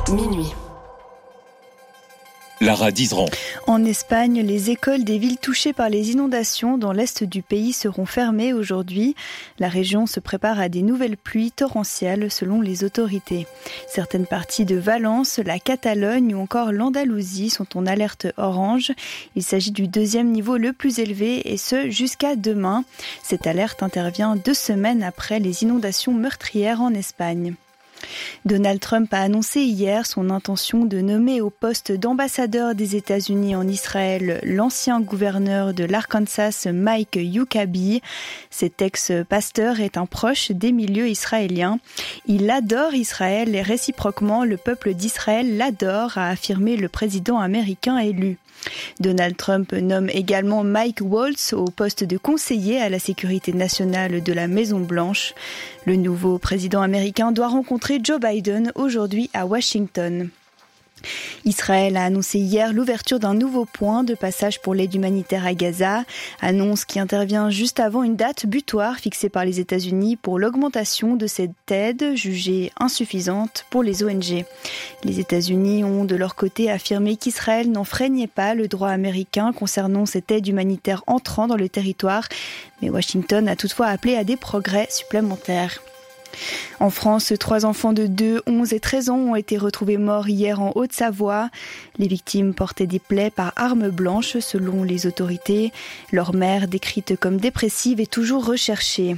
Minuit. Lara Dizeran. En Espagne, les écoles des villes touchées par les inondations dans l'est du pays seront fermées aujourd'hui. La région se prépare à des nouvelles pluies torrentielles selon les autorités. Certaines parties de Valence, la Catalogne ou encore l'Andalousie sont en alerte orange. Il s'agit du deuxième niveau le plus élevé et ce jusqu'à demain. Cette alerte intervient 2 semaines après les inondations meurtrières en Espagne. Donald Trump a annoncé hier son intention de nommer au poste d'ambassadeur des États-Unis en Israël l'ancien gouverneur de l'Arkansas, Mike Huckabee. Cet ex-pasteur est un proche des milieux israéliens. Il adore Israël et réciproquement le peuple d'Israël l'adore, a affirmé le président américain élu. Donald Trump nomme également Mike Waltz au poste de conseiller à la sécurité nationale de la Maison-Blanche. Le nouveau président américain doit rencontrer Joe Biden aujourd'hui à Washington. Israël a annoncé hier l'ouverture d'un nouveau point de passage pour l'aide humanitaire à Gaza, annonce qui intervient juste avant une date butoir fixée par les États-Unis pour l'augmentation de cette aide jugée insuffisante pour les ONG. Les États-Unis ont de leur côté affirmé qu'Israël n'enfreignait pas le droit américain concernant cette aide humanitaire entrant dans le territoire, mais Washington a toutefois appelé à des progrès supplémentaires. En France, 3 enfants de 2, 11 et 13 ans ont été retrouvés morts hier en Haute-Savoie. Les victimes portaient des plaies par arme blanche selon les autorités. Leur mère, décrite comme dépressive, est toujours recherchée.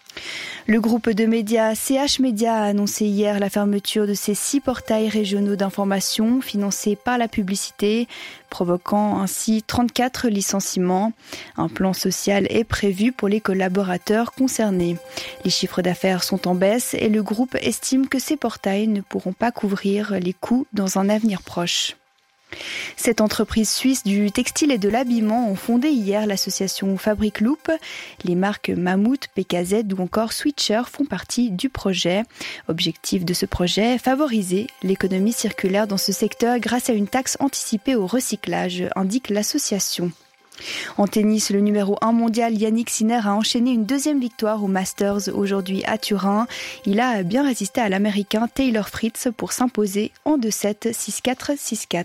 Le groupe de médias CH Média a annoncé hier la fermeture de ses 6 portails régionaux d'information financés par la publicité, provoquant ainsi 34 licenciements. Un plan social est prévu pour les collaborateurs concernés. Les chiffres d'affaires sont en baisse et le groupe estime que ces portails ne pourront pas couvrir les coûts dans un avenir proche. Cette entreprise suisse du textile et de l'habillement ont fondé hier l'association Fabrique Loop. Les marques Mammouth, PKZ ou encore Switcher font partie du projet. Objectif de ce projet, favoriser l'économie circulaire dans ce secteur grâce à une taxe anticipée au recyclage, indique l'association. En tennis, le numéro 1 mondial Yannick Sinner a enchaîné une 2e victoire au Masters aujourd'hui à Turin. Il a bien résisté à l'américain Taylor Fritz pour s'imposer en 2-7, 6-4, 6-4.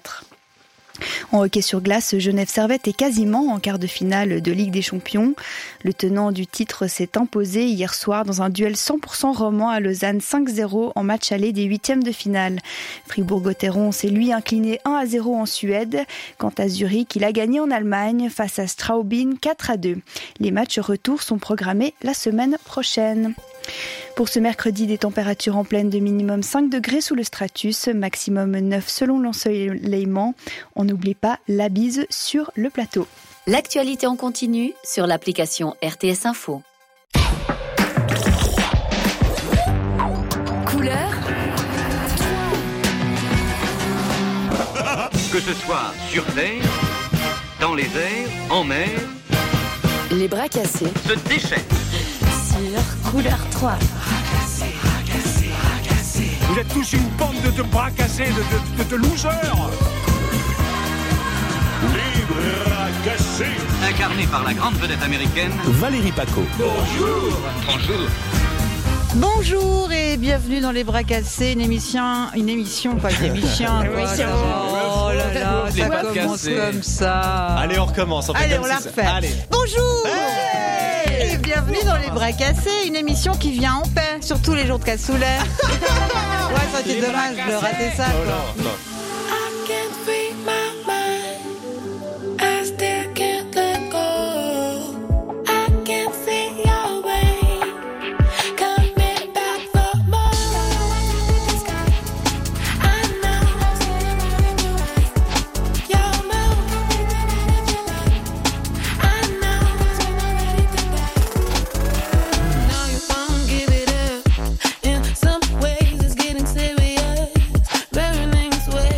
En hockey sur glace, Genève Servette est quasiment en quart de finale de Ligue des Champions. Le tenant du titre s'est imposé hier soir dans un duel 100% roman à Lausanne 5-0 en match aller des 8e de finale. Fribourg-Gotteron s'est lui incliné 1-0 en Suède. Quant à Zurich, il a gagné en Allemagne face à Straubing 4-2. Les matchs retour sont programmés la semaine prochaine. Pour ce mercredi, des températures en pleine de minimum 5 degrés sous le stratus, maximum 9 selon l'ensoleillement. On n'oublie pas la bise sur le plateau. L'actualité en continu sur l'application RTS Info. Couleur. Que ce soit sur terre, dans les airs, en mer, Les bras cassés. se déchaîne. Sur Couleur 3. Vous êtes tous une bande de bras cassés, de losers. Les bras cassés. Incarné par la grande vedette américaine Valérie Paco. Bonjour. Bonjour et bienvenue dans Les Bras Cassés, une émission, pas une émission. Oh là là, ça commence comme ça. Allez, on recommence. Allez, on la refait. Allez. Bonjour et bienvenue dans Les Bras Cassés, une émission qui vient en paix sur tous les jours de cassoulet. Ouais, ça aurait été dommage de rater ça, quoi. Non. Some ways it's getting serious. Very things way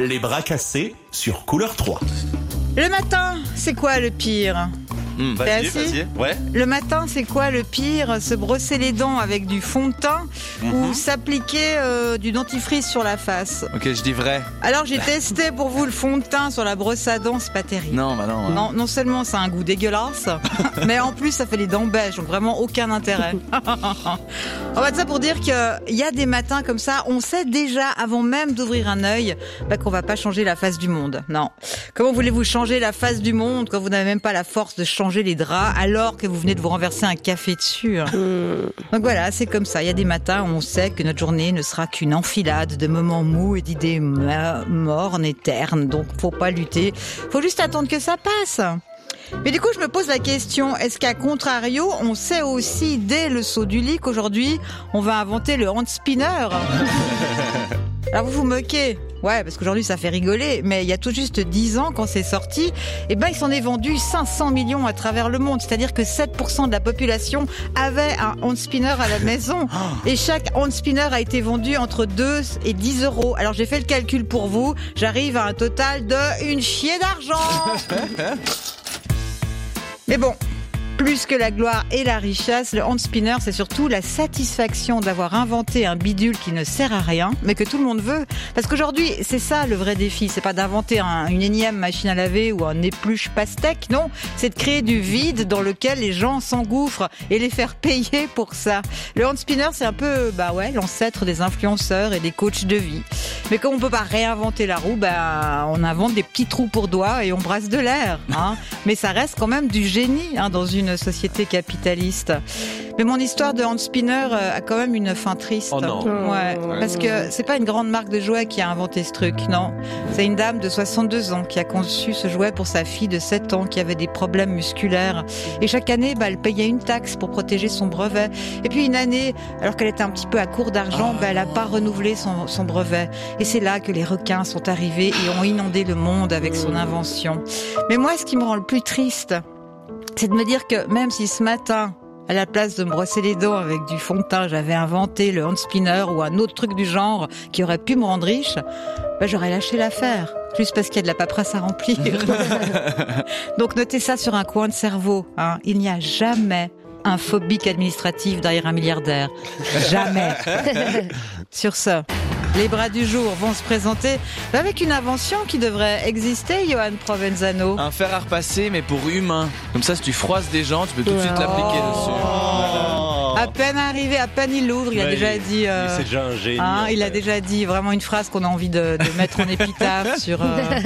Les bras cassés sur Couleur 3. Le matin, c'est quoi le pire ? Vas-y, vas-y. Ouais. Le matin, c'est quoi le pire ? Se brosser les dents avec du fond de teint ou s'appliquer du dentifrice sur la face ? Ok, je dis vrai. Alors j'ai testé pour vous le fond de teint sur la brosse à dents, c'est pas terrible. Non, bah non. Non seulement ça a un goût dégueulasse, mais en plus ça fait les dents beiges, donc vraiment aucun intérêt. On va dire ça pour dire qu'il y a des matins comme ça, on sait déjà avant même d'ouvrir un œil qu'on va pas changer la face du monde. Non. Comment voulez-vous changer la face du monde quand vous n'avez même pas la force de changer les draps alors que vous venez de vous renverser un café dessus. Donc voilà, c'est comme ça. Il y a des matins où on sait que notre journée ne sera qu'une enfilade de moments mous et d'idées mornes et ternes. Donc faut pas lutter. Faut juste attendre que ça passe. Mais du coup, je me pose la question, est-ce qu'à contrario, on sait aussi dès le saut du lit qu'aujourd'hui, on va inventer le hand spinner ? Alors vous vous moquez. Ouais, parce qu'aujourd'hui ça fait rigoler, mais il y a tout juste 10 ans quand c'est sorti, il s'en est vendu 500 millions à travers le monde. C'est-à-dire que 7% de la population avait un hand spinner à la maison. Et chaque hand spinner a été vendu entre 2 et 10 euros. Alors j'ai fait le calcul pour vous, j'arrive à un total de une chier d'argent. Mais bon, plus que la gloire et la richesse, le hand spinner, c'est surtout la satisfaction d'avoir inventé un bidule qui ne sert à rien, mais que tout le monde veut. Parce qu'aujourd'hui, c'est ça le vrai défi. C'est pas d'inventer une énième machine à laver ou un épluche pastèque, non. C'est de créer du vide dans lequel les gens s'engouffrent et les faire payer pour ça. Le hand spinner, c'est un peu, l'ancêtre des influenceurs et des coachs de vie. Mais comme on peut pas réinventer la roue, on invente des petits trous pour doigts et on brasse de l'air, hein. Mais ça reste quand même du génie, dans une société capitaliste. Mais mon histoire de hand spinner a quand même une fin triste. Oh non. Ouais, parce que c'est pas une grande marque de jouets qui a inventé ce truc, non. C'est une dame de 62 ans qui a conçu ce jouet pour sa fille de 7 ans qui avait des problèmes musculaires. Et chaque année, elle payait une taxe pour protéger son brevet. Et puis une année, alors qu'elle était un petit peu à court d'argent, elle a pas renouvelé son brevet. Et c'est là que les requins sont arrivés et ont inondé le monde avec son invention. Mais moi, ce qui me rend le plus triste, c'est de me dire que même si ce matin, à la place de me brosser les dents avec du fond de teint, j'avais inventé le hand spinner ou un autre truc du genre qui aurait pu me rendre riche, j'aurais lâché l'affaire. Juste parce qu'il y a de la paperasse à remplir. Donc notez ça sur un coin de cerveau. Il n'y a jamais un phobique administratif derrière un milliardaire. Jamais. Sur ce, les bras du jour vont se présenter avec une invention qui devrait exister, Johan Provenzano. Un fer à repasser, mais pour humain. Comme ça, si tu froisses des gens, tu peux tout de suite l'appliquer dessus. À peine arrivé, à peine il l'ouvre, il a déjà dit... c'est déjà un génie. Il a déjà dit vraiment une phrase qu'on a envie de mettre en épitaphe sur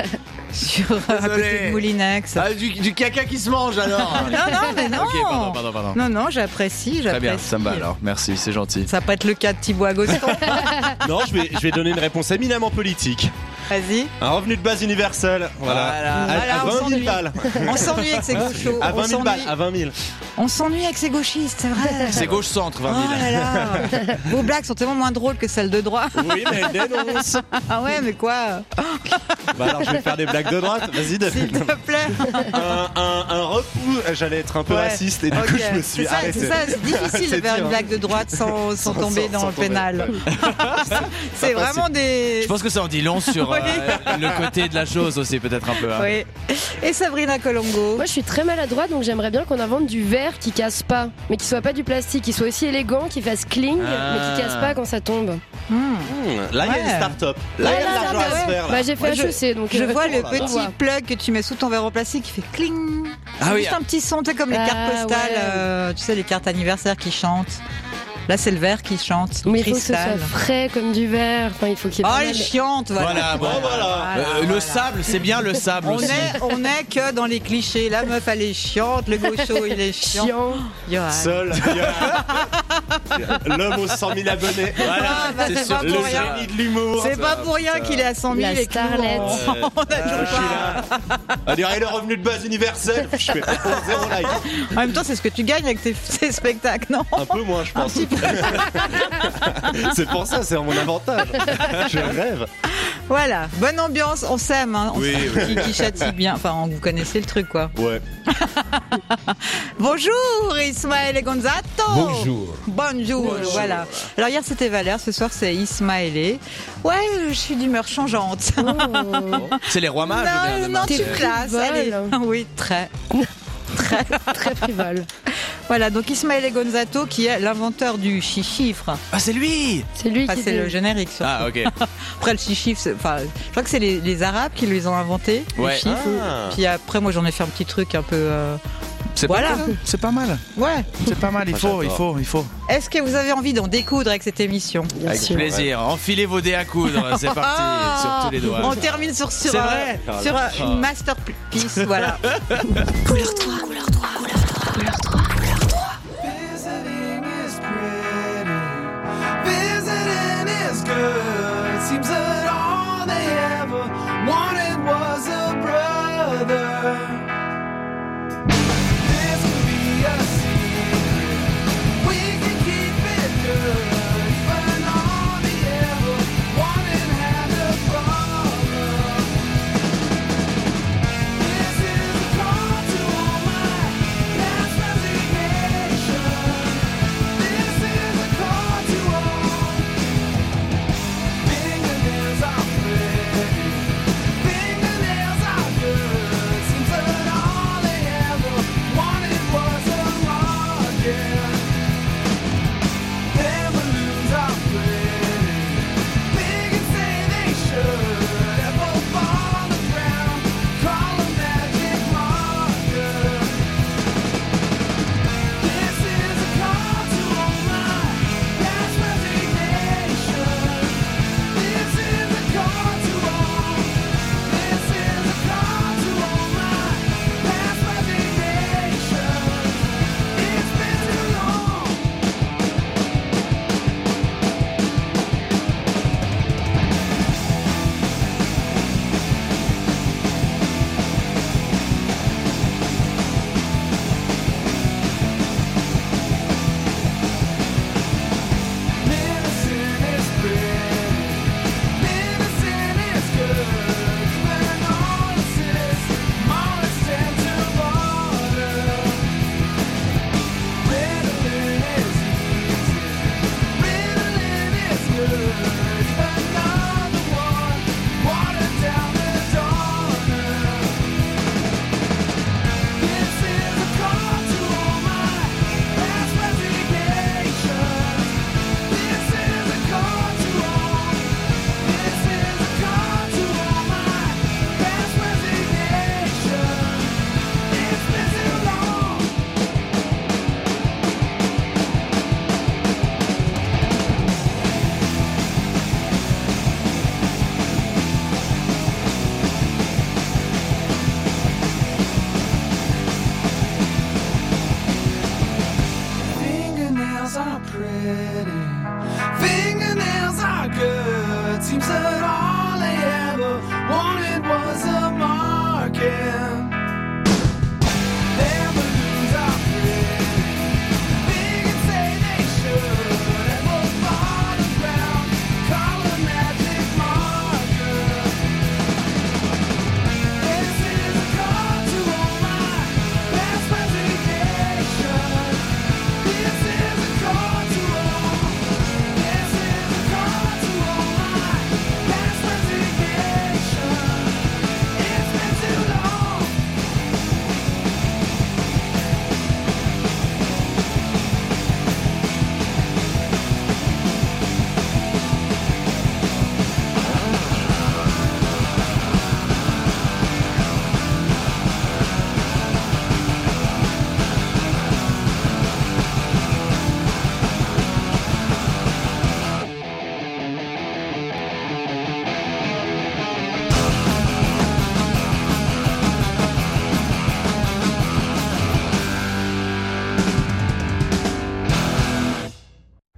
un côté de Moulinex. Du caca qui se mange alors. Non, mais non. Ok, pardon. Non, j'apprécie. Très bien, ça me va alors. Merci, c'est gentil. Ça va pas être le cas de Thibaut Agoston. Non, je vais donner une réponse éminemment politique. Vas-y. Un revenu de base universel. Voilà. À 20 000 balles. On s'ennuie avec ces gauchos. À 20 000 balles, à 20 000. On s'ennuie avec ces gauchistes, c'est vrai. C'est gauche-centre, 20 000. Oh là là. Vos blagues sont tellement moins drôles que celles de droite. Oui, mais elles dénoncent. Ah ouais, mais quoi? Alors je vais faire des blagues de droite. Vas-y, s'il te plaît. Un repou. J'allais être un peu raciste et du coup je me suis arrêté. C'est difficile de faire une blague de droite sans tomber dans le pénal. C'est vraiment des... Je pense que ça en dit long sur le côté de la chose aussi, peut-être un peu. Oui. Et Sabrina Colombo? Moi je suis très maladroite, donc j'aimerais bien qu'on invente du verre qui casse pas, mais qui soit pas du plastique, qui soit aussi élégant, qui fasse cling, mais qui casse pas quand ça tombe. Là il y a une start-up. Là il y a de l'argent à se faire. J'ai fait HEC, donc je vois le petit plug que tu mets sous ton verre en plastique qui fait cling. Juste un petit son, tu sais, comme les cartes postales, tu sais, les cartes anniversaires qui chantent. Là, c'est le verre qui chante. Mais il faut que ce soit frais comme du verre. Enfin, il faut qu'il y ait elle chante, voilà. Le sable, c'est bien le sable aussi. On est que dans les clichés. La meuf, elle est chiante. Le gaucho, il est chiant. Seul. L'homme aux 100 000 abonnés. Voilà. C'est pas pour rien. Le génie de l'humour. C'est pas pour rien qu'il est à 100 000. La starlette. On a toujours pas. Et le revenu de base universel. Je fais 0 like. En même temps, c'est ce que tu gagnes avec tes spectacles, non? Un peu moins, je pense. C'est pour ça, c'est mon avantage. Je rêve. Voilà, bonne ambiance, on s'aime, hein. Oui, Qui châtie bien. Enfin, vous connaissez le truc, quoi. Ouais. Bonjour Ismaël et Gonzato. Bonjour. Voilà. Alors hier c'était Valère, ce soir c'est Ismaël. Ouais, je suis d'humeur changeante. C'est les rois mages. Non, tu classes. Allez. Oui, très frivole. Voilà, donc Ismaël et Gonzato qui est l'inventeur du chiffre. Ah, c'est lui. C'est lui qui c'est le générique. Surtout. Ah, ok. Après le chiffre, je crois que c'est les Arabes qui les ont inventés. Ouais. Les chiffres. Ah. Puis après, moi j'en ai fait un petit truc un peu. C'est voilà. pas mal. C'est pas mal. Ouais. C'est pas mal. Il faut. Est-ce que vous avez envie d'en découdre avec cette émission? Avec plaisir. Enfilez vos dés à coudre. C'est parti. Sur tous les doigts. On termine sur vrai. une masterpiece. Voilà. Couleur 3.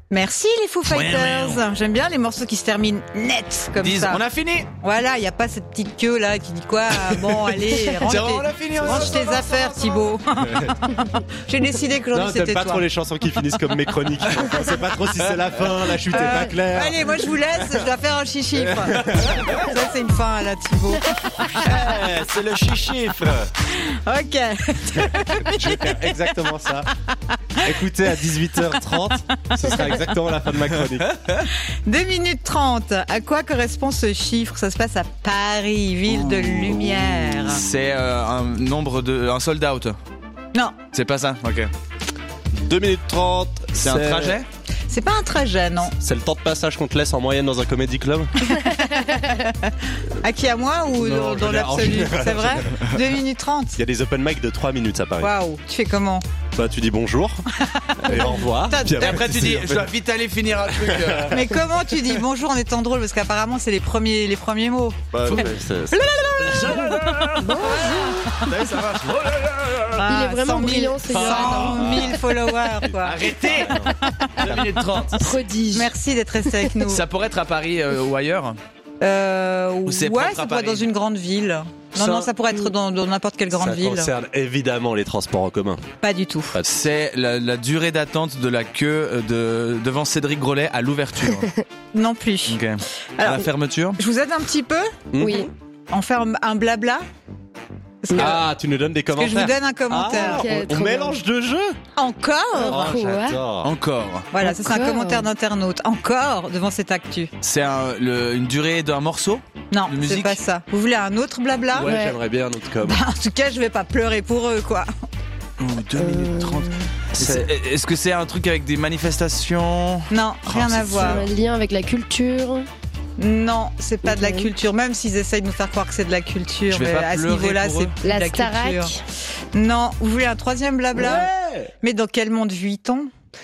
Merci les Foo Fighters. J'aime bien les morceaux qui se terminent net comme ça. On a fini. Voilà, il y a pas cette petite queue là qui dit quoi. Bon, allez, range tes affaires, Thibaut. J'ai décidé que j'en t'aimes c'était pas toi. trop les chansons qui finissent comme mes chroniques. On sait pas trop si c'est la fin, la chute est pas claire. Allez, moi je vous laisse, je dois faire un chiffre. Ça c'est une fin là, Thibaut. C'est le chiffre. Ok. Je vais faire exactement ça. Écoutez, à 18h30, ce sera exactement la fin de ma chronique. 2 minutes 30. À quoi correspond ce chiffre? Ça se passe à Paris, ville de lumière. C'est un sold out. Non, C'est pas ça. Ok. 2 minutes 30. C'est un trajet. c'est pas un trajet, non. C'est le temps de passage qu'on te laisse en moyenne dans un comédie club. À qui, à moi ou Non, dans l'absolu? C'est vrai? 2 minutes 30. Il y a des open mic de 3 minutes à Paris. Waouh, tu fais comment? Bah, tu dis bonjour et au revoir. Puis Et après, tu dis, je dois vite aller finir un truc. Mais comment tu dis bonjour en étant drôle? Parce qu'apparemment, c'est les premiers mots. Bah, Il est vraiment 100 000, brillant, ce gars. 100 000 followers, quoi. Arrêtez. 2 minutes 30. Prodige. Merci d'être resté avec nous. Ça pourrait être à Paris ou ailleurs. Ou c'est Ouais, propre à ça pourrait être Paris. dans une grande ville. Non, ça pourrait être dans n'importe quelle grande ça ville. concerne évidemment les transports en commun. Pas du tout. C'est la durée d'attente de la queue devant Cédric Grolet à l'ouverture. Non plus. Ok. À Alors, la fermeture. je vous aide un petit peu. Oui. On fait un blabla. Parce que, Ah, tu nous donnes des parce que commentaires. je vous donne un commentaire. Ok, On trop mélange deux jeux. Encore Oh, Quoi j'adore. Encore. Voilà, ça c'est un Encore commentaire d'internaute. Encore devant cette actu. C'est une durée d'un morceau. Non, De c'est musique. pas ça. Vous voulez un autre blabla? Ouais, Ouais. j'aimerais bien un autre com. En tout cas, je vais pas pleurer pour eux, quoi. 2 minutes 30. Est-ce que c'est un truc avec des manifestations? Non, rien à voir. Un lien avec la culture. Non, c'est pas de la Ok. culture. Même s'ils essayent de nous faire croire que c'est de la culture, Je vais mais pas à ce pleurer niveau-là, pour c'est eux. plus de La la Starac. culture. Non, vous voulez un troisième blabla? Mais dans quel monde vit-on?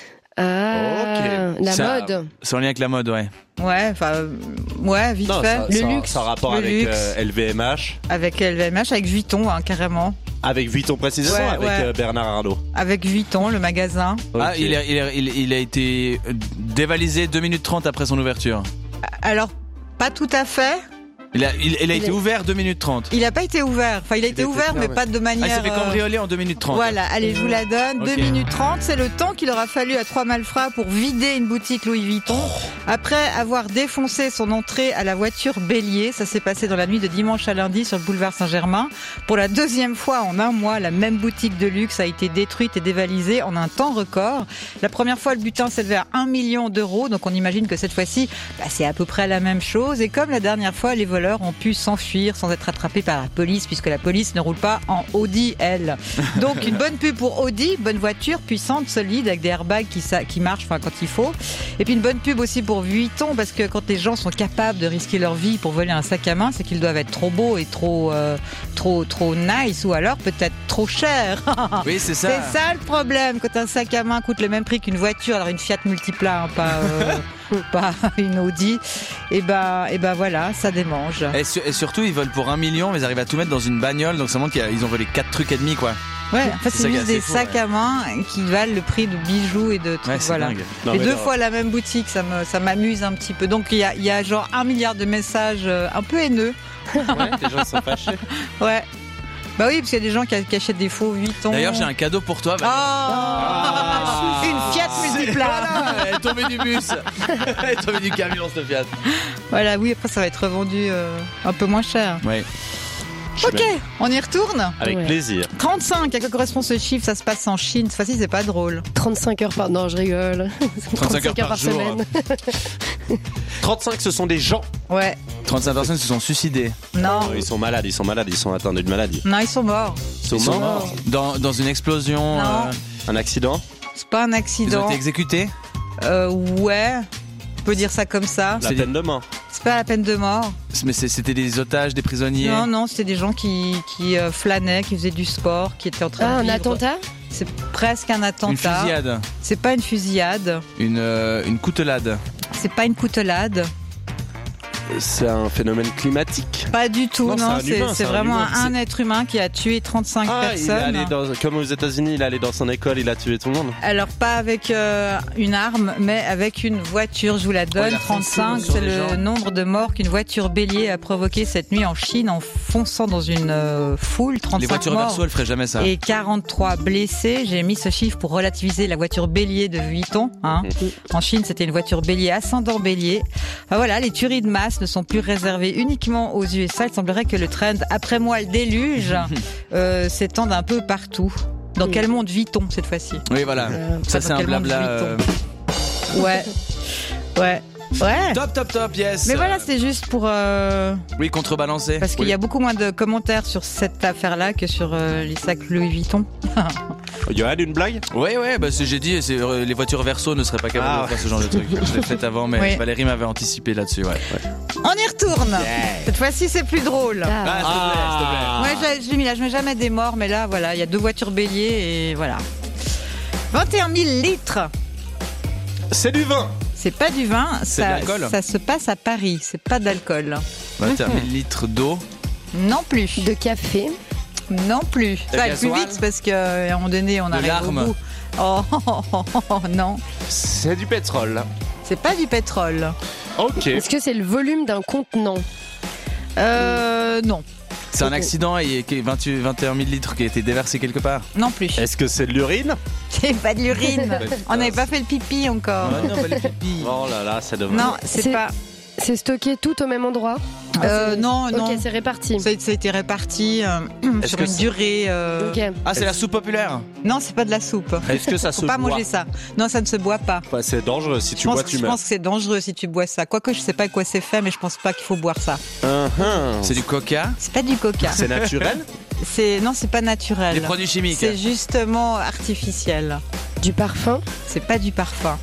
Ah, Ok. la Ça- mode. C'est en lien avec la mode, ouais. Ouais, enfin, ouais, vite Non, fait. ça, luxe. ça a rapport Le avec luxe. LVMH. Avec LVMH, avec Vuitton, hein, carrément. Avec Vuitton précisément, Ouais, avec ouais. Bernard Arnault. Avec Vuitton, le magasin. Ah, Ok. il a été dévalisé 2 minutes 30 après son ouverture. Alors, pas tout à fait. Il a été est- ouvert 2 minutes 30. Il a pas été ouvert. Enfin, il a été était ouvert, mais fermé. pas de Ah, manière. il s'est fait cambrioler en 2 minutes 30. Voilà, allez, je vous la donne. Ok. 2 minutes 30, c'est le temps qu'il aura fallu à 3 malfrats pour vider une boutique Louis Vuitton. Après avoir défoncé son entrée à la voiture bélier, ça s'est passé dans la nuit de dimanche à lundi sur le boulevard Saint-Germain. Pour la deuxième fois en un mois, la même boutique de luxe a été détruite et dévalisée en un temps record. La première fois, le butin s'élevait à 1 million d'euros, donc on imagine que cette fois-ci, c'est à peu près la même chose. Et comme la dernière fois, les voleurs ont pu s'enfuir sans être attrapés par la police, puisque la police ne roule pas en Audi, elle. Donc une bonne pub pour Audi, bonne voiture, puissante, solide, avec des airbags qui marchent quand il faut. Et puis une bonne pub aussi pour Vuitton, parce que quand les gens sont capables de risquer leur vie pour voler un sac à main, c'est qu'ils doivent être trop beaux et trop nice, ou alors peut-être trop cher. Oui, c'est ça. C'est ça le problème, quand un sac à main coûte le même prix qu'une voiture, alors une Fiat Multipla, hein, pas une Audi, et ben voilà, ça démange. Et surtout, ils volent pour 1 million, mais ils arrivent à tout mettre dans une bagnole, donc ça montre qu'ils ont volé 4 trucs et demi, quoi. Ouais, en fait, C'est c'est ça qui est juste des assez fou, sacs ouais. à main qui valent le prix de bijoux et de trucs. Ouais, c'est voilà. dingue. Non, Et mais 2 non. fois la même boutique, ça m'amuse un petit peu. Donc il y a genre 1 milliard de messages un peu haineux. Ouais, les gens sont fâchés. Ouais. Bah oui, parce qu'il y a des gens qui achètent des faux Vuitton. D'ailleurs, j'ai un cadeau pour toi. Valérie. Une Fiat Multipla. Voilà, elle est tombée du bus. Elle est tombée du camion, cette Fiat. Voilà, oui, après ça va être revendu un peu moins cher. Ouais. Ok, on y retourne. Avec Ouais. plaisir. 35, à quoi correspond ce chiffre? Ça se passe en Chine. Cette fois-ci, c'est pas drôle. 35 heures par... Non, je rigole. 35 heures par jour. semaine. 35, ce sont des gens. Ouais. 35 personnes se sont suicidées. Non. Ils sont malades, ils sont atteints d'une maladie. Non, ils sont morts. Ils sont morts. Dans une explosion. Non. Un accident. C'est pas un Ils ont accident. été exécutés. Ouais. On peut dire ça comme ça. La peine de mort. C'est pas la peine de mort. Mais c'était des otages, des prisonniers. Non, c'était des gens qui flânaient, qui faisaient du sport, qui étaient en train Ah, de un vivre. attentat? C'est presque un attentat. Une fusillade. C'est pas une fusillade. Une coutelade. C'est pas une coutelade. C'est un phénomène climatique. Pas du tout, non, c'est vraiment humain. un être humain qui a tué 35 personnes. Comme aux États-Unis, il est allé dans son école, il a tué tout le monde. Alors pas avec une arme, mais avec une voiture. Je vous la donne. 35, c'est le nombre de morts qu'une voiture bélier a provoqué cette nuit en Chine en fonçant dans une foule. 35 Les voitures morts verso, elles feraient jamais ça. et 43 blessés. J'ai mis ce chiffre pour relativiser la voiture bélier de Vuitton. En Chine, c'était une voiture bélier ascendant bélier. Enfin, voilà, les tueries de masse ne sont plus réservées uniquement aux USA. Il semblerait que le trend après moi le déluge s'étende un peu partout. Dans quel monde vit-on cette fois-ci? Oui, voilà. Ça, c'est un blabla. Ouais. Top, yes. Mais voilà, c'est juste pour... Oui, contrebalancer. Parce qu'il y a beaucoup moins de commentaires sur cette affaire-là que sur les sacs Louis Vuitton. Yoann, une blague? Oui, bah, j'ai dit, les voitures verso ne seraient pas capables de faire ce genre de truc. Je l'ai fait avant, mais Valérie m'avait anticipé là-dessus. Ouais. On y retourne. Cette fois-ci, c'est plus drôle. S'il te plaît. Ouais, je l'ai mis là, je mets jamais des morts, mais là, voilà, il y a 2 voitures béliers et voilà. 21 000 litres. C'est du vin. C'est pas du vin, C'est de l'alcool. Ça se passe à Paris, c'est pas d'alcool. 21 000 litres d'eau. Non plus. De café. Non plus. Ça va plus gasoil. vite parce qu'à un moment donné, on arrive larmes. au bout. Non. C'est du pétrole. C'est pas du pétrole. Ok. Est-ce que c'est le volume d'un contenant? Non. C'est un accident et 21 000 litres qui a été déversé quelque part. Non plus. Est-ce que c'est de l'urine? C'est pas de l'urine. On n'avait pas fait le pipi encore. Non, pas les pipis. Oh là là, ça devrait. Non, c'est pas. C'est stocké tout au même endroit? Non. Ok, c'est réparti. Ça a été réparti sur une durée. Ok. Ah, c'est la soupe populaire. Non, c'est pas de la soupe. Est-ce que ça se Faut pas boit? manger ça. Non, ça ne se boit pas. Ouais, c'est dangereux. Si tu bois, tu Je meurs. pense que c'est dangereux si tu bois ça. Quoique je sais pas à quoi c'est fait, mais je pense pas qu'il faut boire ça. C'est du coca. C'est pas du coca. C'est naturel? Non, c'est pas naturel. Des produits chimiques. C'est justement artificiel. Du parfum? C'est pas du parfum.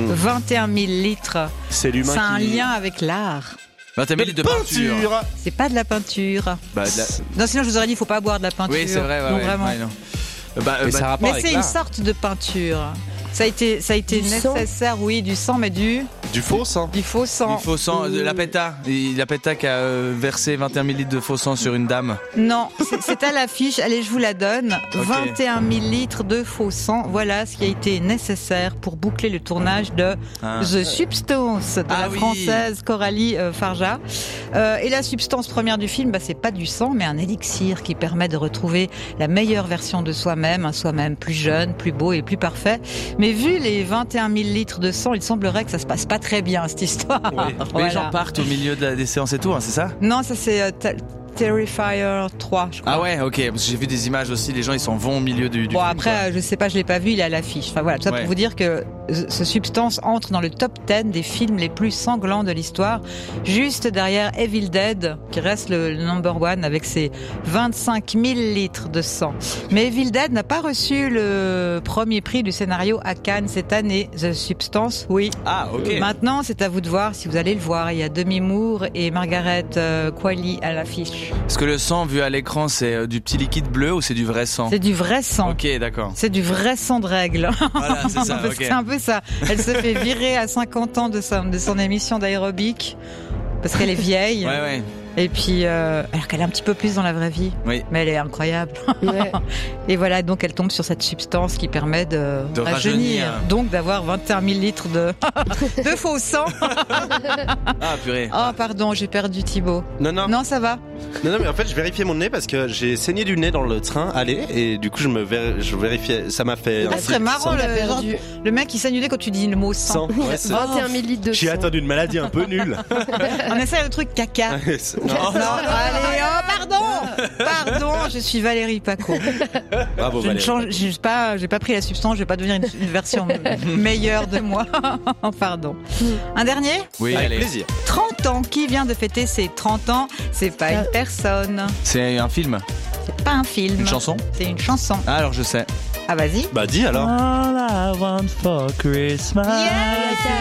21 000 litres. C'est l'humain Ça a un qui... lien avec l'art. 21 000 litres de peinture. C'est pas de la peinture. Bah, Non, sinon je vous aurais dit il faut pas boire de la peinture. Oui, c'est vrai. Non, vraiment. Ouais, non. Mais ça a rapport Mais avec c'est une l'art. sorte de peinture. Ça a été Du sang. nécessaire, oui, du sang, mais du faux sang. Du faux sang. Du faux sang, de la PETA. La PETA qui a versé 21 000 litres de faux sang sur une dame. Non, c'est à l'affiche. Allez, je vous la donne. Ok. 21 000 litres de faux sang. Voilà ce qui a été nécessaire pour boucler le tournage de The Substance de la oui. française Coralie Farja. Et la substance première du film, c'est pas du sang, mais un élixir qui permet de retrouver la meilleure version de soi-même, un soi-même plus jeune, plus beau et plus parfait. Mais vu les 21 000 litres de sang, il semblerait que ça se passe pas très bien, cette histoire. Oui. Mais les gens partent au milieu des séances et tout, c'est ça? Non, ça c'est Terrifier 3, je crois. Ah ouais, ok, parce que j'ai vu des images aussi, les gens ils s'en vont au milieu du Bon, film, après, je sais pas, je l'ai pas vu, il est à l'affiche. Enfin voilà, tout ça pour vous dire que ce Substance entre dans le top 10 des films les plus sanglants de l'histoire, juste derrière Evil Dead, qui reste le number one avec ses 25 000 litres de sang. Mais Evil Dead n'a pas reçu le premier prix du scénario à Cannes cette année. The Substance, oui. Ah, ok. Maintenant, c'est à vous de voir si vous allez le voir. Il y a Demi Moore et Margaret Qualley à l'affiche. Est-ce que le sang vu à l'écran c'est du petit liquide bleu ou c'est du vrai sang? C'est du vrai sang. Ok, d'accord. C'est du vrai sang de règle. Voilà, c'est ça, Parce ok. que c'est un peu ça. Elle se fait virer à 50 ans de son émission d'aérobic parce qu'elle est vieille. Ouais. Et puis, alors qu'elle est un petit peu plus dans la vraie vie. Oui. Mais elle est incroyable. Ouais. Et voilà, donc elle tombe sur cette substance qui permet de rajeunir. Donc d'avoir 21 000 litres de faux sang. Ah, purée. Oh, pardon, j'ai perdu Thibaut. Non, ça va. Non, mais en fait, je vérifiais mon nez parce que j'ai saigné du nêt dans le train aller et du coup, je vérifiais. Ça m'a fait. Ah, ce serait marrant, le mec qui saigne du nez quand tu dis le mot sang. 21 000 litres de sang. J'ai attendu une maladie un peu nulle. On essaie le truc caca. Non, allez, pardon, je suis Valérie Paco. Bravo, Valérie. J'ai pas pris la substance, je vais pas devenir une version meilleure de moi. Pardon. Un dernier? Oui, avec allez. plaisir. 30 ans, qui vient de fêter ses 30 ans? C'est pas une personne. C'est un film? C'est pas un film. Une chanson? C'est une chanson. Ah, alors je sais. Ah, vas-y. Bah, dis alors. All I want for Christmas.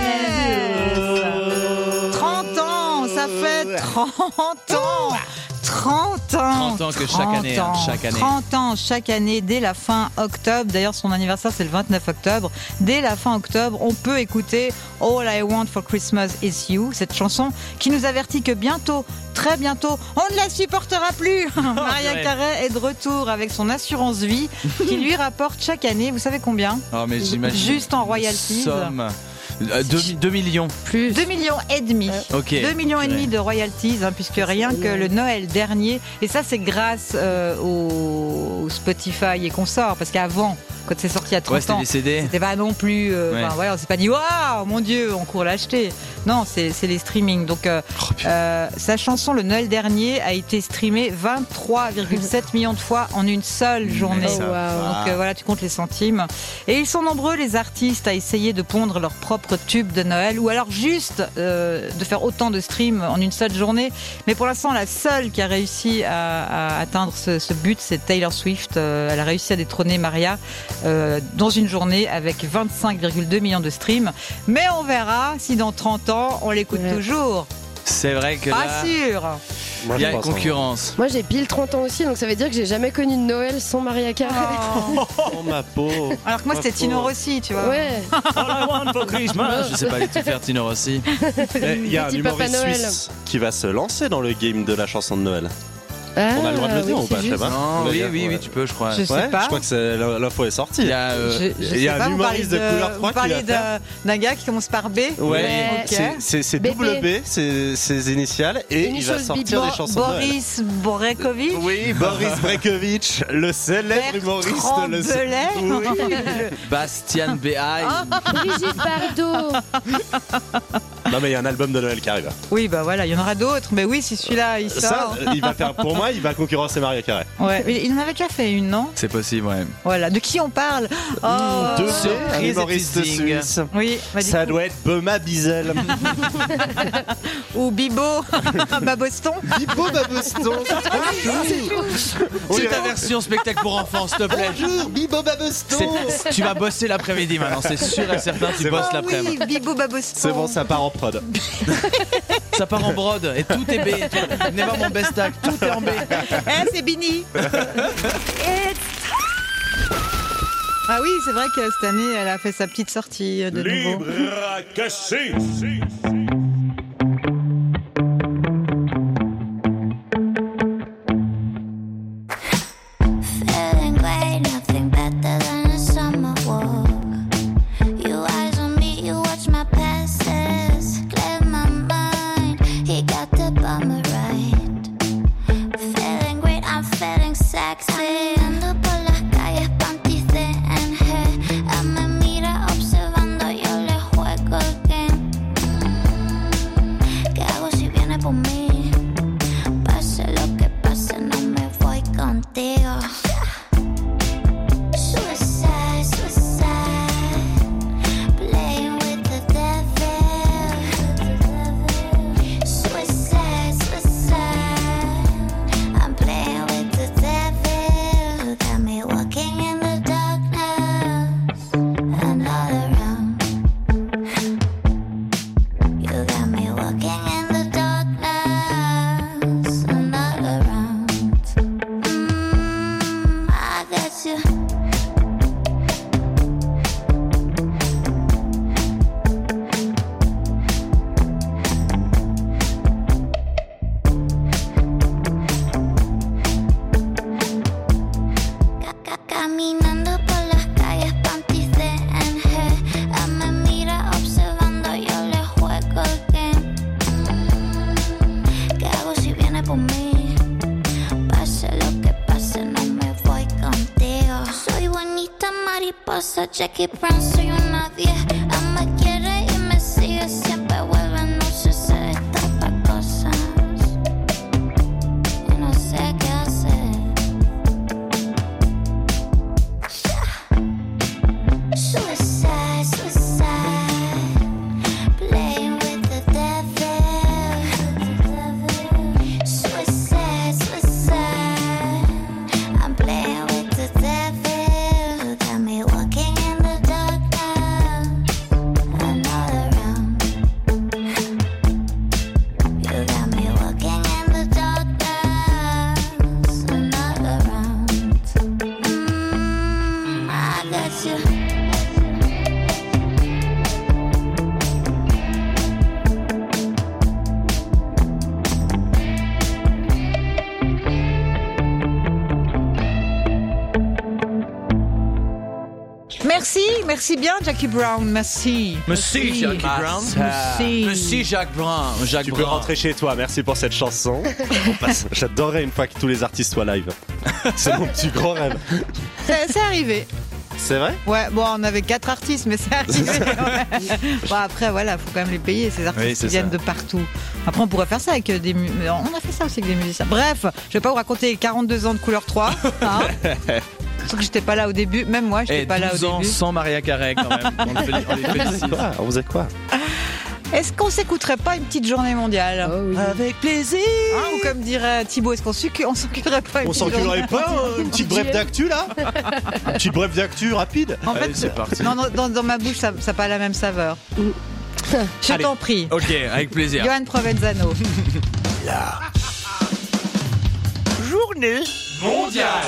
Yes 30 ans, ça fait 30 ans. 30 ans. 30 ans que chaque année. 30 ans chaque année, dès la fin octobre. D'ailleurs, son anniversaire, c'est le 29 octobre. Dès la fin octobre, on peut écouter All I Want for Christmas is You, cette chanson qui nous avertit que bientôt, très bientôt, on ne la supportera plus. Mariah Carey est de retour avec son assurance vie qui lui rapporte chaque année, vous savez combien? Oh, mais j'imagine. Juste en royalties. 2 millions. Plus. 2,5 millions. Okay. 2,5 millions de royalties, puisque rien que le Noël dernier, et ça c'est grâce au Spotify et consorts, parce qu'avant, quand c'est sorti à 30 ans, c'était pas non plus. On s'est pas dit waouh, mon Dieu, on court l'acheter. Non, c'est les streamings. Donc, sa chanson le Noël dernier a été streamée 23,7 millions de fois en une seule journée. Donc voilà, tu comptes les centimes. Et ils sont nombreux les artistes à essayer de pondre leur propre tube de Noël, ou alors juste de faire autant de streams en une seule journée. Mais pour l'instant, la seule qui a réussi à atteindre ce but, c'est Taylor Swift. Elle a réussi à détrôner Mariah dans une journée avec 25,2 millions de streams. Mais on verra si dans 30 ans, on l'écoute toujours. C'est vrai que pas sûr. Il y a une concurrence. Moi j'ai pile 30 ans aussi, donc ça veut dire que j'ai jamais connu de Noël sans Mariah Carey. Oh ma peau. Alors que moi c'était Tino Rossi, tu vois. Ouais. All I want for Christmas. Je sais pas tout faire, Tino Rossi. Il y a un humoriste suisse qui va se lancer dans le game de la chanson de Noël. On a le droit de le dire ou pas? Je sais pas. Non, oui, tu peux, je crois. Je sais pas. Je crois que l'info est sortie. Il y a, un humoriste de couleur 3 qui va faire. Vous parlez d'un gars qui commence par B? Ouais. Okay. C'est double B, c'est ses initiales, et il va sortir des chansons de Noël. Boris Brekovic. Oui, Boris Brekovic, le célèbre humoriste. Oui. Bastian Béhaï. Brigitte Bardot. Non mais il y a un album de Noël qui arrive. Oui, bah voilà, il y en aura d'autres, mais oui, si celui-là il sort. Ça, il va faire, pour moi, il va concurrencer Mariah Carey. Ouais, mais il en avait déjà fait une, non? C'est possible, ouais. Voilà, de qui on parle? Un humoriste suisse. Oui, ça doit être Bema Bizel. Ou Bibo Baboston. Bibo Baboston, C'est ta version spectacle pour enfants, s'il te plaît. Bonjour, Bibo Baboston. Tu vas bosser l'après-midi maintenant, c'est sûr et certain, tu bosses l'après-midi. Oui, Bibo Baboston. C'est bon, ça part en prod. Ça part en brode et tout est B. Venez voir mon best act, tout est en B. C'est Bini. Ah oui, c'est vrai que cette année, elle a fait sa petite sortie de nouveau. Libre à casser. Jackie Brown, soy una vieja, me quiere y me sigue, siempre vuelve, no sé, se destapa cosas y no sé qué hacer. Suicide, suicide, playing with the devil. Suicide, suicide, I'm playing with the devil. Got me walking in the darkness. merci bien Jackie Brown, merci. Merci Jackie Brown. Merci Jacques Brown. Tu peux rentrer chez toi, merci pour cette chanson. J'adorerais une fois que tous les artistes soient live. C'est mon petit grand rêve. C'est arrivé. C'est vrai ? Ouais, bon, on avait 4 artistes, mais c'est arrivé. Ouais. Bon, après, voilà, faut quand même les payer, ces artistes qui viennent de partout. Après, on pourrait faire ça avec des on a fait ça aussi avec des musiciens. Bref, je vais pas vous raconter 42 ans de Couleur 3. Hein. Surtout que j'étais pas là au début, même moi, j'étais pas là au 12 ans début. sans Maria Carey, quand même. On les félicite. Vous êtes quoi ? Est-ce qu'on s'écouterait pas une petite journée mondiale ? Oui. Avec plaisir. Ou comme dirait Thibaut, est-ce qu'on s'enculerait pas On s'enculerait pas une petite brève d'actu là ? Une petite brève d'actu rapide ? En fait, c'est parti. non, dans ma bouche, ça n'a pas la même saveur. Je t'en prie. Ok, avec plaisir. Johan Provenzano. La journée mondiale.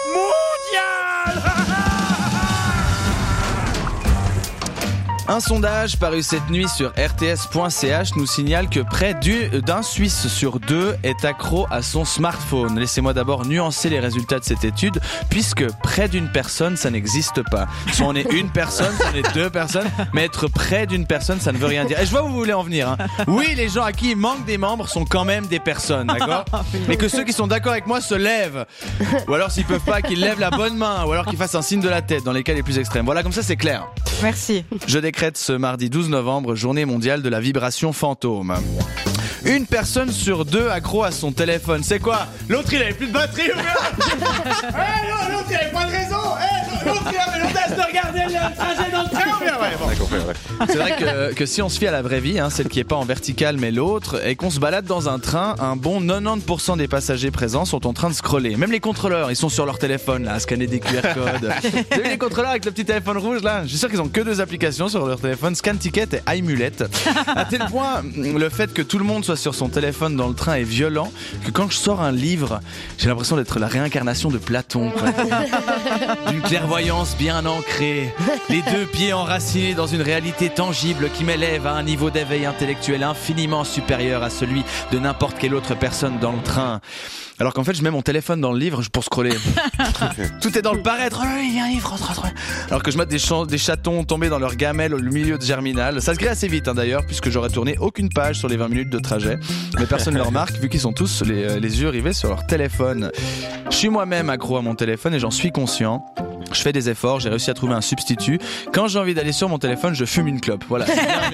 Un sondage paru cette nuit sur rts.ch nous signale que près d'un Suisse sur 2 est accro à son smartphone. Laissez-moi d'abord nuancer les résultats de cette étude, puisque près d'une personne, ça n'existe pas. Soit on est une personne, soit on est 2 personnes, mais être près d'une personne, ça ne veut rien dire. Et je vois où vous voulez en venir. Hein. Oui, les gens à qui il manque des membres sont quand même des personnes, d'accord ? Mais que ceux qui sont d'accord avec moi se lèvent. Ou alors s'ils peuvent pas, qu'ils lèvent la bonne main, ou alors qu'ils fassent un signe de la tête dans les cas les plus extrêmes. Voilà, comme ça c'est clair. Merci. Je décrète ce mardi 12 novembre, journée mondiale de la vibration fantôme. Une personne sur 2 accro à son téléphone. C'est quoi ? L'autre il avait plus de batterie ou bien ? L'autre il avait pas de raison. L'autre il avait l'audace de regarder le trajet dans le train ou bien ? C'est vrai que si on se fie à la vraie vie, celle qui est pas en verticale mais l'autre, et qu'on se balade dans un train, un bon 90% des passagers présents sont en train de scroller. Même les contrôleurs, ils sont sur leur téléphone là, à scanner des QR codes. Vous avez vu les contrôleurs avec le petit téléphone rouge là ? Je suis sûr qu'ils ont que 2 applications sur leur téléphone, Scan Ticket et iMulet. À tel point, le fait que tout le monde soit sur son téléphone dans le train est violent que quand je sors un livre, j'ai l'impression d'être la réincarnation de Platon. D'une clairvoyance bien ancrée, les 2 pieds enracinés dans une réalité tangible qui m'élève à un niveau d'éveil intellectuel infiniment supérieur à celui de n'importe quelle autre personne dans le train. Alors qu'en fait, je mets mon téléphone dans le livre pour scroller. Tout est dans le paraître. Oh, il y a un livre. Alors que je mate des chatons tombés dans leur gamelle au milieu de Germinal. Ça se crée assez vite d'ailleurs, puisque j'aurais tourné aucune page sur les 20 minutes de trajet. Mais personne ne le remarque, vu qu'ils sont tous les yeux rivés sur leur téléphone. Je suis moi-même accro à mon téléphone et j'en suis conscient. Je fais des efforts, j'ai réussi à trouver un substitut. Quand j'ai envie d'aller sur mon téléphone, je fume une clope. Voilà.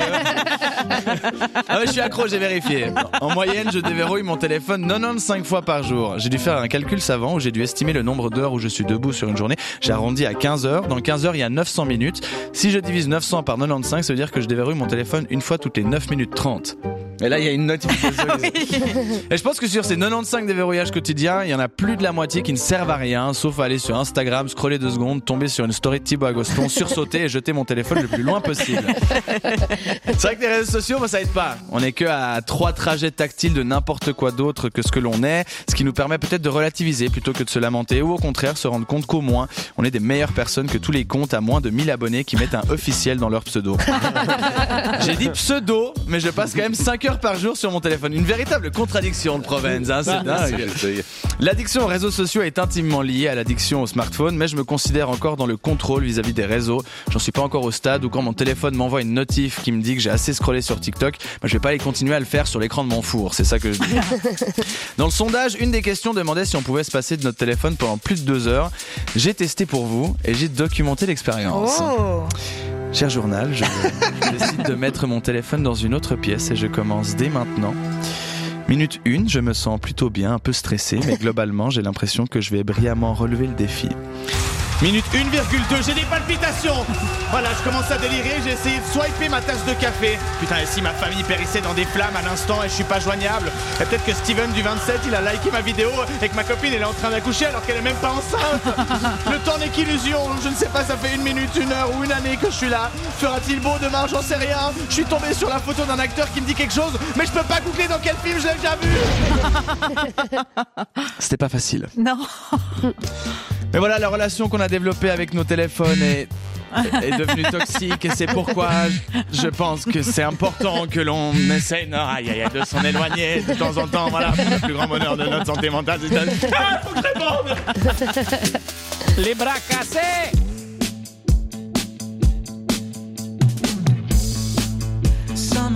Ah ouais, je suis accro, j'ai vérifié. En moyenne, je déverrouille mon téléphone 95 fois par jour. J'ai dû faire un calcul savant où j'ai dû estimer le nombre d'heures où je suis debout sur une journée. J'ai arrondi à 15 heures. Dans 15 heures, il y a 900 minutes. Si je divise 900 par 95, ça veut dire que je déverrouille mon téléphone une fois toutes les 9 minutes 30. Et là, il y a une notification. Et je pense que sur ces 95 déverrouillages quotidiens, il y en a plus de la moitié qui ne servent à rien, sauf à aller sur Instagram, scroller 2 secondes, tomber sur une story de Thibaut Agoston, sursauter et jeter mon téléphone le plus loin possible. C'est vrai que les réseaux sociaux, moi, ça aide pas. On est que à 3 trajets tactiles de n'importe quoi d'autre que ce que l'on est, ce qui nous permet peut-être de relativiser plutôt que de se lamenter, ou au contraire se rendre compte qu'au moins, on est des meilleures personnes que tous les comptes à moins de 1000 abonnés qui mettent un officiel dans leur pseudo. J'ai dit pseudo, mais je passe quand même 5 heures par jour sur mon téléphone. Une véritable contradiction de Provence, c'est dingue. L'addiction aux réseaux sociaux est intimement liée à l'addiction au smartphone, mais je me considère encore dans le contrôle vis-à-vis des réseaux. J'en suis pas encore au stade où quand mon téléphone m'envoie une notif qui me dit que j'ai assez scrollé sur TikTok, je vais pas aller continuer à le faire sur l'écran de mon four, c'est ça que je dis. Dans le sondage, une des questions demandait si on pouvait se passer de notre téléphone pendant plus de 2 heures. J'ai testé pour vous et j'ai documenté l'expérience. Oh. Cher journal, je décide de mettre mon téléphone dans une autre pièce et je commence dès maintenant. Minute 1, je me sens plutôt bien, un peu stressé, mais globalement, j'ai l'impression que je vais brillamment relever le défi. Minute 1,2, j'ai des palpitations. Voilà, je commence à délirer, j'ai essayé de swiper ma tasse de café. Putain, et si ma famille périssait dans des flammes à l'instant et je suis pas joignable. Et peut-être que Steven du 27, il a liké ma vidéo et que ma copine, elle est en train d'accoucher alors qu'elle est même pas enceinte. Le temps n'est qu'illusion, je ne sais pas, ça fait 1 minute, 1 heure ou 1 année que je suis là. Fera-t-il beau demain, j'en sais rien. Je suis tombé sur la photo d'un acteur qui me dit quelque chose, mais je peux pas googler dans quel film je l'ai déjà vu. C'était pas facile. Non. Mais voilà, la relation qu'on a développée avec nos téléphones est devenue toxique et c'est pourquoi je pense que c'est important que l'on essaye de s'en éloigner de temps en temps. Voilà, pour le plus grand bonheur de notre santé mentale. Faut que je réponde. Les bras cassés.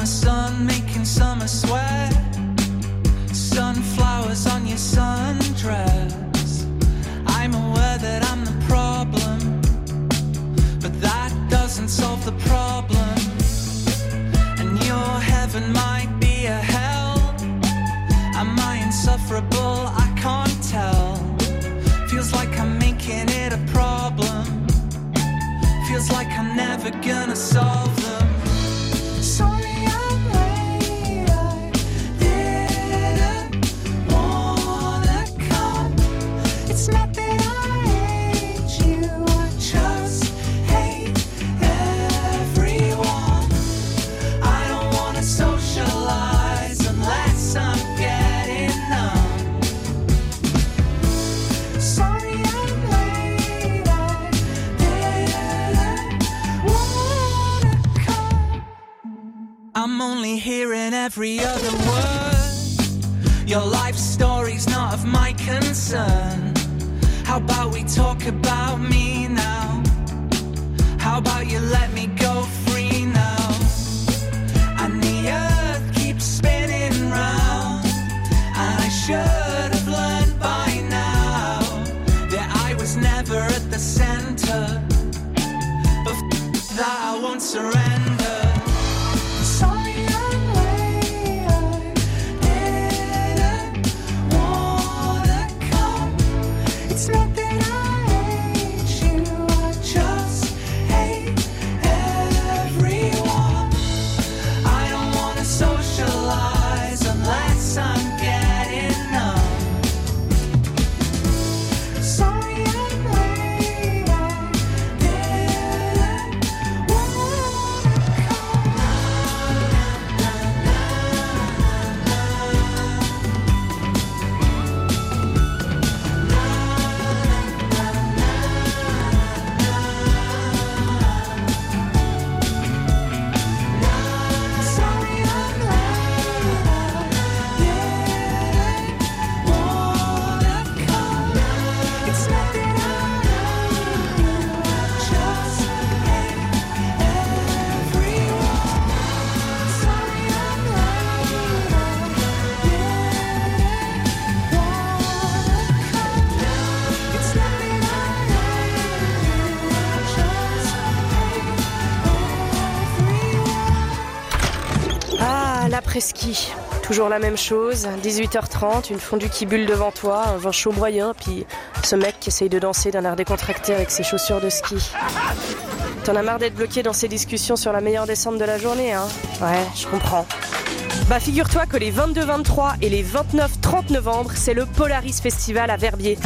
Summer sun making summer sweat. Sunflowers on your sundress. I'm aware that I'm the problem, but that doesn't solve the problem. And your heaven might be a hell. Am I insufferable? I can't tell. Feels like I'm making it a problem. Feels like I'm never gonna solve them. Sorry I'm late, I didn't wanna come. It's not that I hate you, I just hate everyone. I don't wanna socialize unless I'm getting numb. Sorry I'm late, I didn't wanna come. I'm only hearing every other word. Your life story's not of my concern. How about we talk about me now? How about you let me go free now? And the earth keeps spinning round, and I should have learned by now that I was never at the center, but that I won't surrender. Sorry I'm late, I didn't wanna come. It's not that I hate you, I just hate everyone. I don't wanna socialize unless I'm getting numb. Sorry I'm late, I didn't wanna come. Sorry I'm late, I didn't wanna come. It's not that I hate you, I just hate everyone. Sorry I'm late, I didn't wanna come. It's not that I hate you, I just hate everyone. Ah, l'après-ski. Toujours la même chose, 18h30, une fondue qui bulle devant toi, un vin chaud moyen, puis ce mec qui essaye de danser d'un air décontracté avec ses chaussures de ski. T'en as marre d'être bloqué dans ces discussions sur la meilleure descente de la journée, hein? Ouais, je comprends. Bah figure-toi que les 22, 23 et les 29, 30 novembre, c'est le Polaris Festival à Verbier.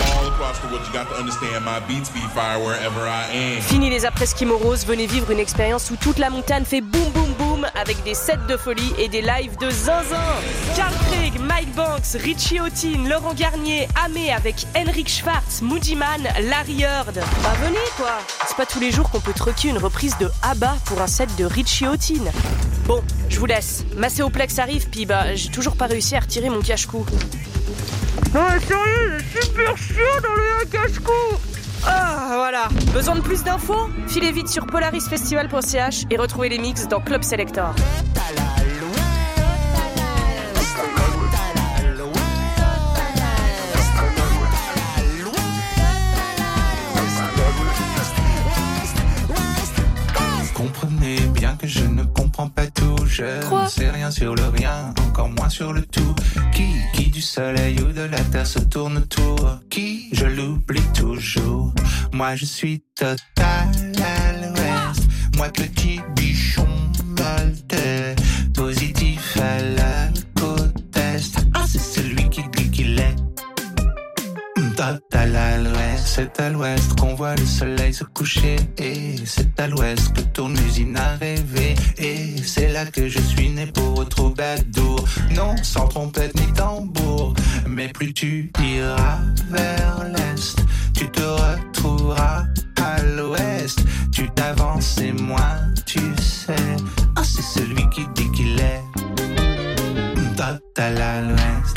Fini les après-ski moroses, venez vivre une expérience où toute la montagne fait boum boum boum avec des sets de folie et des lives de zinzin. Carl Craig, Mike Banks, Richie Houghton, Laurent Garnier, Amé avec Henrik Schwartz, Moody Man, Larry Heard. Bah venez quoi. C'est pas tous les jours qu'on peut truquer une reprise de ABBA pour un set de Richie Houghton. Bon, je vous laisse. Macéoplex arrive, puis bah j'ai toujours pas réussi à retirer mon cache-cou. Non mais sérieux, c'est super chiant dans le cache-cou. Ah voilà. Besoin de plus d'infos? Filez vite sur polarisfestival.ch et retrouvez les mix dans Club Selector. Comprenez bien que je ne comprends pas tout. Je ne sais rien sur le rien, encore moins sur le tout. Qui du soleil ou de la terre se tourne autour? Qui? Je l'oublie toujours. Moi je suis total à l'ouest. Moi petit bichon maltais, positif à la côte est. Ah c'est celui qui dit qu'il est total à l'ouest. C'est à l'ouest qu'on voit le soleil se coucher. Et c'est à l'ouest que tourne l'usine à rêver. Et c'est là que je suis né pour retrouver troubadour. Non, sans trompette ni tambour. Mais plus tu iras vers l'est, tu te retrouveras à l'ouest. Tu t'avances et moi, tu sais. Ah, c'est celui qui dit qu'il est total à l'ouest.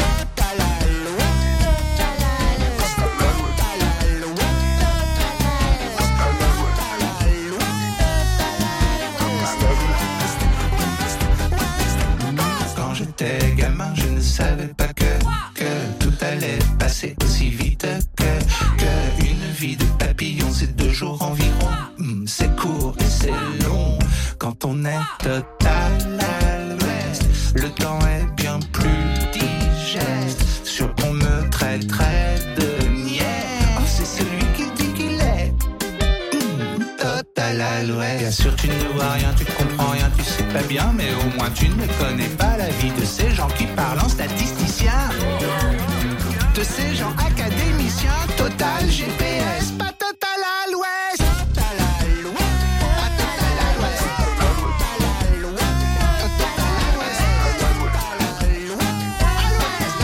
savais pas que tout allait passer aussi vite que une vie de papillon, c'est 2 jours environ. C'est court et c'est long quand on est total à l'ouest. Le temps est bien plus digeste. Sur on me traite de niais. Oh, c'est celui qui dit qu'il est total à l'ouest. Bien sûr, tu ne vois rien, tu ne comprends rien, tu sais pas bien, mais au moins tu ne connais pas la vie de ces gens qui parlent en statisticiens. De ces gens académiciens, total GPS, pas total à l'ouest. Total à l'ouest. Pas total à l'ouest. Total à l'ouest. Total à l'ouest. Total à l'ouest. À l'ouest.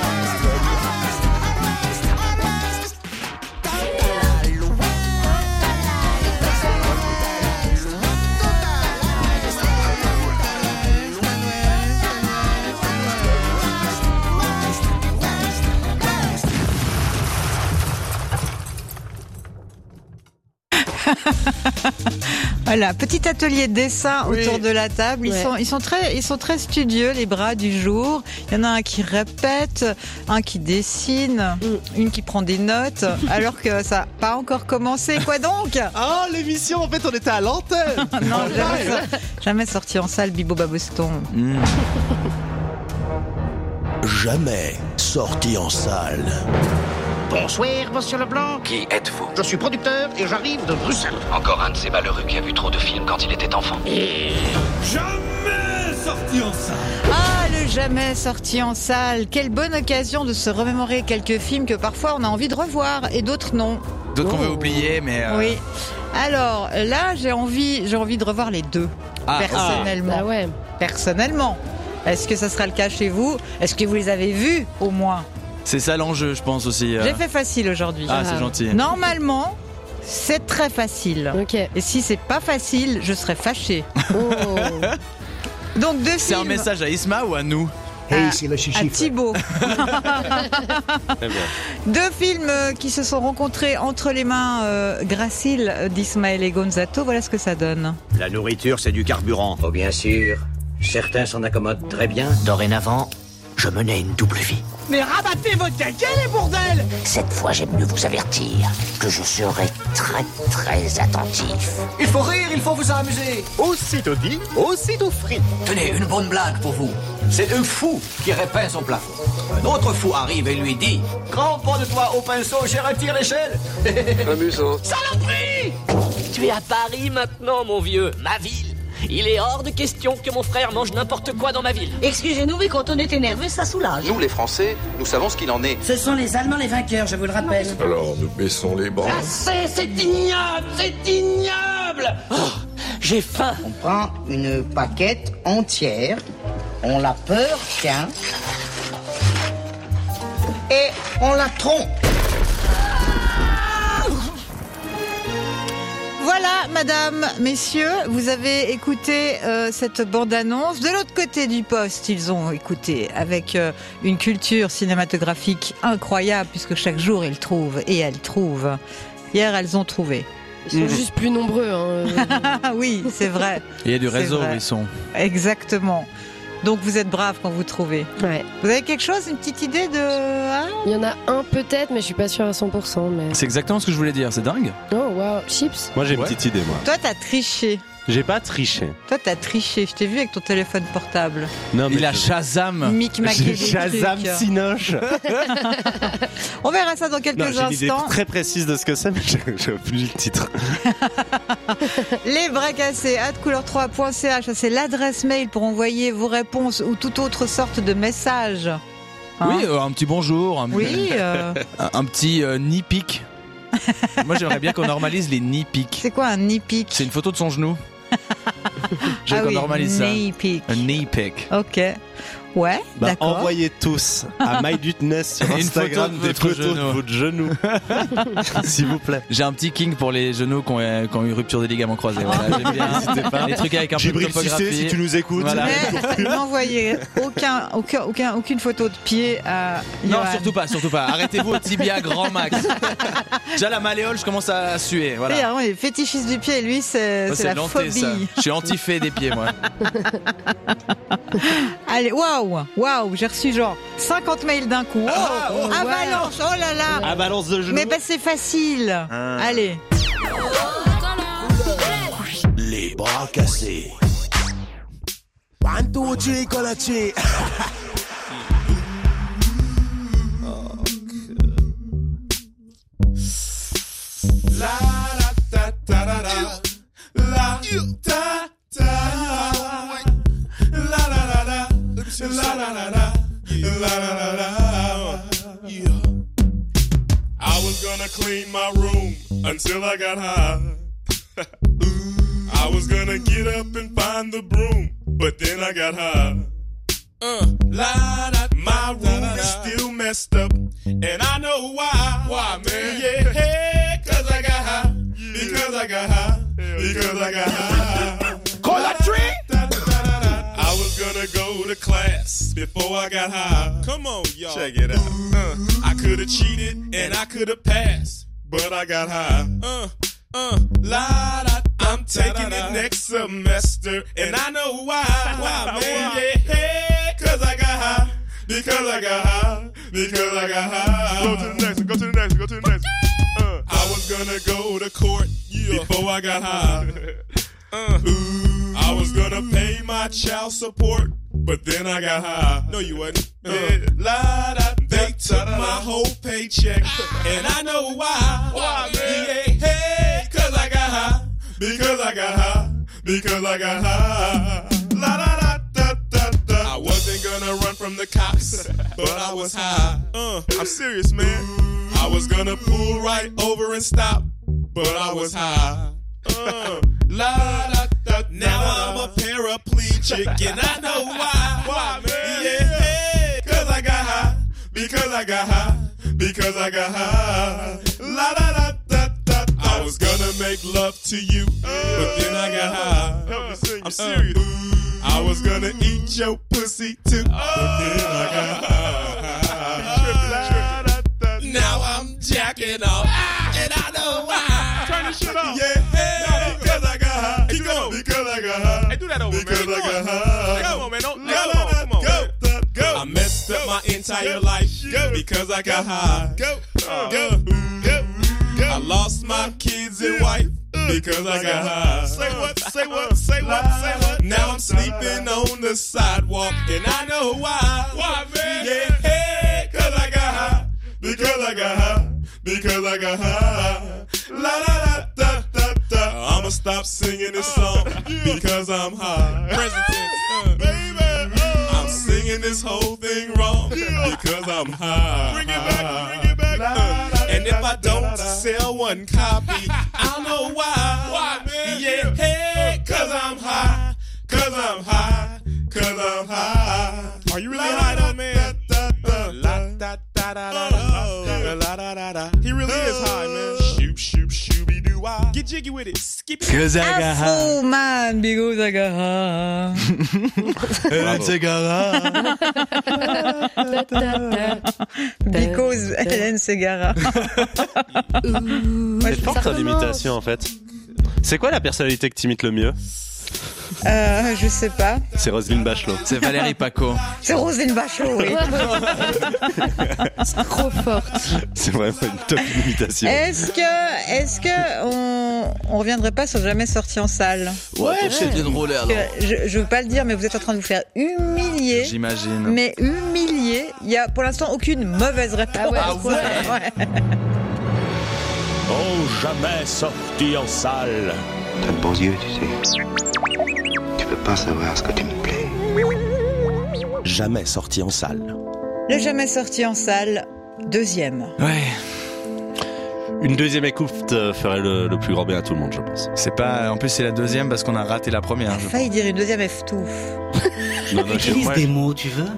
Voilà, petit atelier de dessin autour de la table. Ils sont très studieux, les bras du jour. Il y en a un qui répète, un qui dessine, une qui prend des notes, alors que ça n'a pas encore commencé. Quoi donc? Oh, l'émission, en fait, on était à l'antenne. Non, jamais sorti en salle, Bibo Baboston. Jamais sorti en salle. Bonsoir, monsieur Leblanc. Qui êtes-vous? Je suis producteur et j'arrive de Bruxelles. Encore un de ces malheureux qui a vu trop de films quand il était enfant. Et... Jamais sorti en salle. Ah, le jamais sorti en salle. Quelle bonne occasion de se remémorer quelques films que parfois on a envie de revoir et d'autres non. D'autres qu'on veut oublier, mais... Oui. Alors, là, j'ai envie de revoir les deux. Personnellement. Ah ouais. Personnellement. Est-ce que ça sera le cas chez vous? Est-ce que vous les avez vus, au moins? C'est ça l'enjeu, je pense aussi. J'ai fait facile aujourd'hui. Ah, c'est gentil. Normalement, c'est très facile. Okay. Et si c'est pas facile, je serais fâchée. Donc, 2 films. C'est un message à Isma ou à nous? c'est le chichi. À Thibaut. 2 films qui se sont rencontrés entre les mains graciles d'Ismaël et Gonzato. Voilà ce que ça donne. La nourriture, c'est du carburant. Oh bien sûr, certains s'en accommodent très bien. Dorénavant, je menais une double vie. Mais rabattez votre caquet, les bordels! Cette fois, j'aime mieux vous avertir que je serai très très attentif. Il faut rire, il faut vous amuser. Aussitôt dit, aussitôt frites. Tenez, une bonne blague pour vous. C'est un fou qui repeint son plafond. Un autre fou arrive et lui dit: grand pas de toi au pinceau, j'ai retiré l'échelle. Amusant. Saloperie! Tu es à Paris maintenant, mon vieux, ma ville. Il est hors de question que mon frère mange n'importe quoi dans ma ville. Excusez-nous, mais quand on est énervé, ça soulage. Nous, les Français, nous savons ce qu'il en est. Ce sont les Allemands les vainqueurs, je vous le rappelle. Alors, nous baissons les bras. C'est ignoble, c'est ignoble! Oh, j'ai faim. On prend une paquette entière, on la peur, tiens, et on la trompe. Voilà, madame, messieurs, vous avez écouté cette bande-annonce. De l'autre côté du poste, ils ont écouté avec une culture cinématographique incroyable, puisque chaque jour, ils trouvent et elles trouvent. Hier, elles ont trouvé. Ils sont juste plus nombreux. Oui, c'est vrai. Il y a du réseau où ils sont. Exactement. Donc vous êtes braves quand vous trouvez. Ouais. Vous avez quelque chose, une petite idée de... Il y en a un peut-être, mais je suis pas sûre à 100%. Mais... C'est exactement ce que je voulais dire, c'est dingue. Oh wow, chips. Moi j'ai une petite idée, moi. Toi t'as triché. J'ai pas triché. Toi t'as triché, je t'ai vu avec ton téléphone portable. Non, mais il a Shazam. J'ai Shazam Sinoche. On verra ça dans quelques instants. J'ai une idée très précise de ce que c'est, mais j'ai oublié le titre. Les bras cassés, @couleur3.ch, ça c'est l'adresse mail pour envoyer vos réponses ou toute autre sorte de message. Hein? Oui, un petit bonjour, un petit nid pic. Moi j'aimerais bien qu'on normalise les nid pics. C'est quoi un nid pic? C'est une photo de son genou. J'aimerais qu'on normalise ça. Knee pic. Un knee pic. Ok. Ouais, d'accord. Envoyez tous à MyDutness sur Instagram des photos de votre genou. S'il vous plaît. J'ai un petit king pour les genoux qui ont eu rupture des ligaments croisés. Voilà, j'aime bien. N'hésitez pas. Les trucs avec un peu de topographie. Si tu nous écoutes. Voilà. N'envoyez aucune photo de pied à Non, Johan. surtout pas. Arrêtez-vous au tibia grand max. Déjà la malléole, je commence à suer. Voilà. Il est fétichiste du pied, lui, c'est la phobie. Ça. Je suis anti-fait des pieds, moi. Allez, waouh, j'ai reçu genre 50 mails d'un coup. Avalanche, oh là là. Avalanche de genoux. Mais bah c'est facile. Allez. Les bras cassés. 1, 2, 3, colaché. La la ta ta da da. La ta ta. La la la la. La la la la. La la la la. I was gonna clean my room until I got high. I was gonna get up and find the broom, but then I got high. My room is still messed up, and I know why. Why, man? Yeah, cause I got high. Because I got high. Because I got high. Call that tree? I was gonna go to class before I got high. Come on, y'all. Check it out. I could've cheated and I could've passed, but I got high. I'm taking it next semester, and I know why. Why, man? Yeah, cause I got high. Because I got high. Because I got high. Go to the next one, go to the next one, go to the next one. I was gonna go to court before I got high. I was gonna pay my child support, but then I got high. No, you wasn't. They took my whole paycheck, and I know why. Why, man? Yeah, cause I got high. Because I got high. Because I got high. La da da da da da. I wasn't gonna run from the cops, but I was high. I'm serious, man. I was gonna pull right over and stop, but I was high. La da da. Now I'm a paraplegic, and I know why. Why, man? Yeah, cause I got high. Because I got high. Because I got high. La da da da da. I was gonna make love to you, but then I got high. I'm serious. I was gonna eat your pussy too, but then I got high. Now I'm jacking off, and I know why. Turn this shit off. Yeah, because I got high. Keep going. Because I got high. Hey, do that over, because man. I got high. Come on, man. Come on. Go. I messed up my entire life because I got high. Go. I lost my kids and wife because I got high. Say what? Now I'm sleeping on the sidewalk, and I know why. Why, man? Yeah, cause I got high. Because I got high. Because I got high. La da da da da da. I'ma stop singing this song because I'm high. Present tense, baby. I'm singing this whole thing wrong because I'm high. Bring it back. And if I don't sell one copy, I'll know why. Why, man? Yeah, hey, cause I'm high. Cause I'm high. Cause I'm high. Are you really high though, man? He really is high, man. Shoop, shooby doo wah. Get jiggy with it. Skip it. Cause I got high. Oh man, because I got high. Because Hélène Ségara. C'est forte en imitation en fait. C'est quoi la personnalité que t'imites le mieux? Je sais pas. C'est Roselyne Bachelot. C'est Valérie Paco. C'est Roselyne Bachelot, oui. C'est trop forte. C'est vraiment une top imitation. Est-ce que on reviendrait pas sur Jamais sorti en salle? Ouais, c'est bien drôle alors. Je veux pas le dire, mais vous êtes en train de vous faire humilier. J'imagine. Mais humilier. Il y a pour l'instant aucune mauvaise réponse. Ah ouais. Oh, Jamais sorti en salle. T'as de beaux yeux, tu sais. Tu peux pas savoir ce que tu me plais. Jamais sorti en salle. Le Jamais sorti en salle, deuxième. Ouais. Une deuxième écoute ferait le plus grand bien à tout le monde, je pense. C'est pas. En plus, c'est la deuxième parce qu'on a raté la première. J'ai failli dire une deuxième F-touffe. Utilise des mots, tu veux?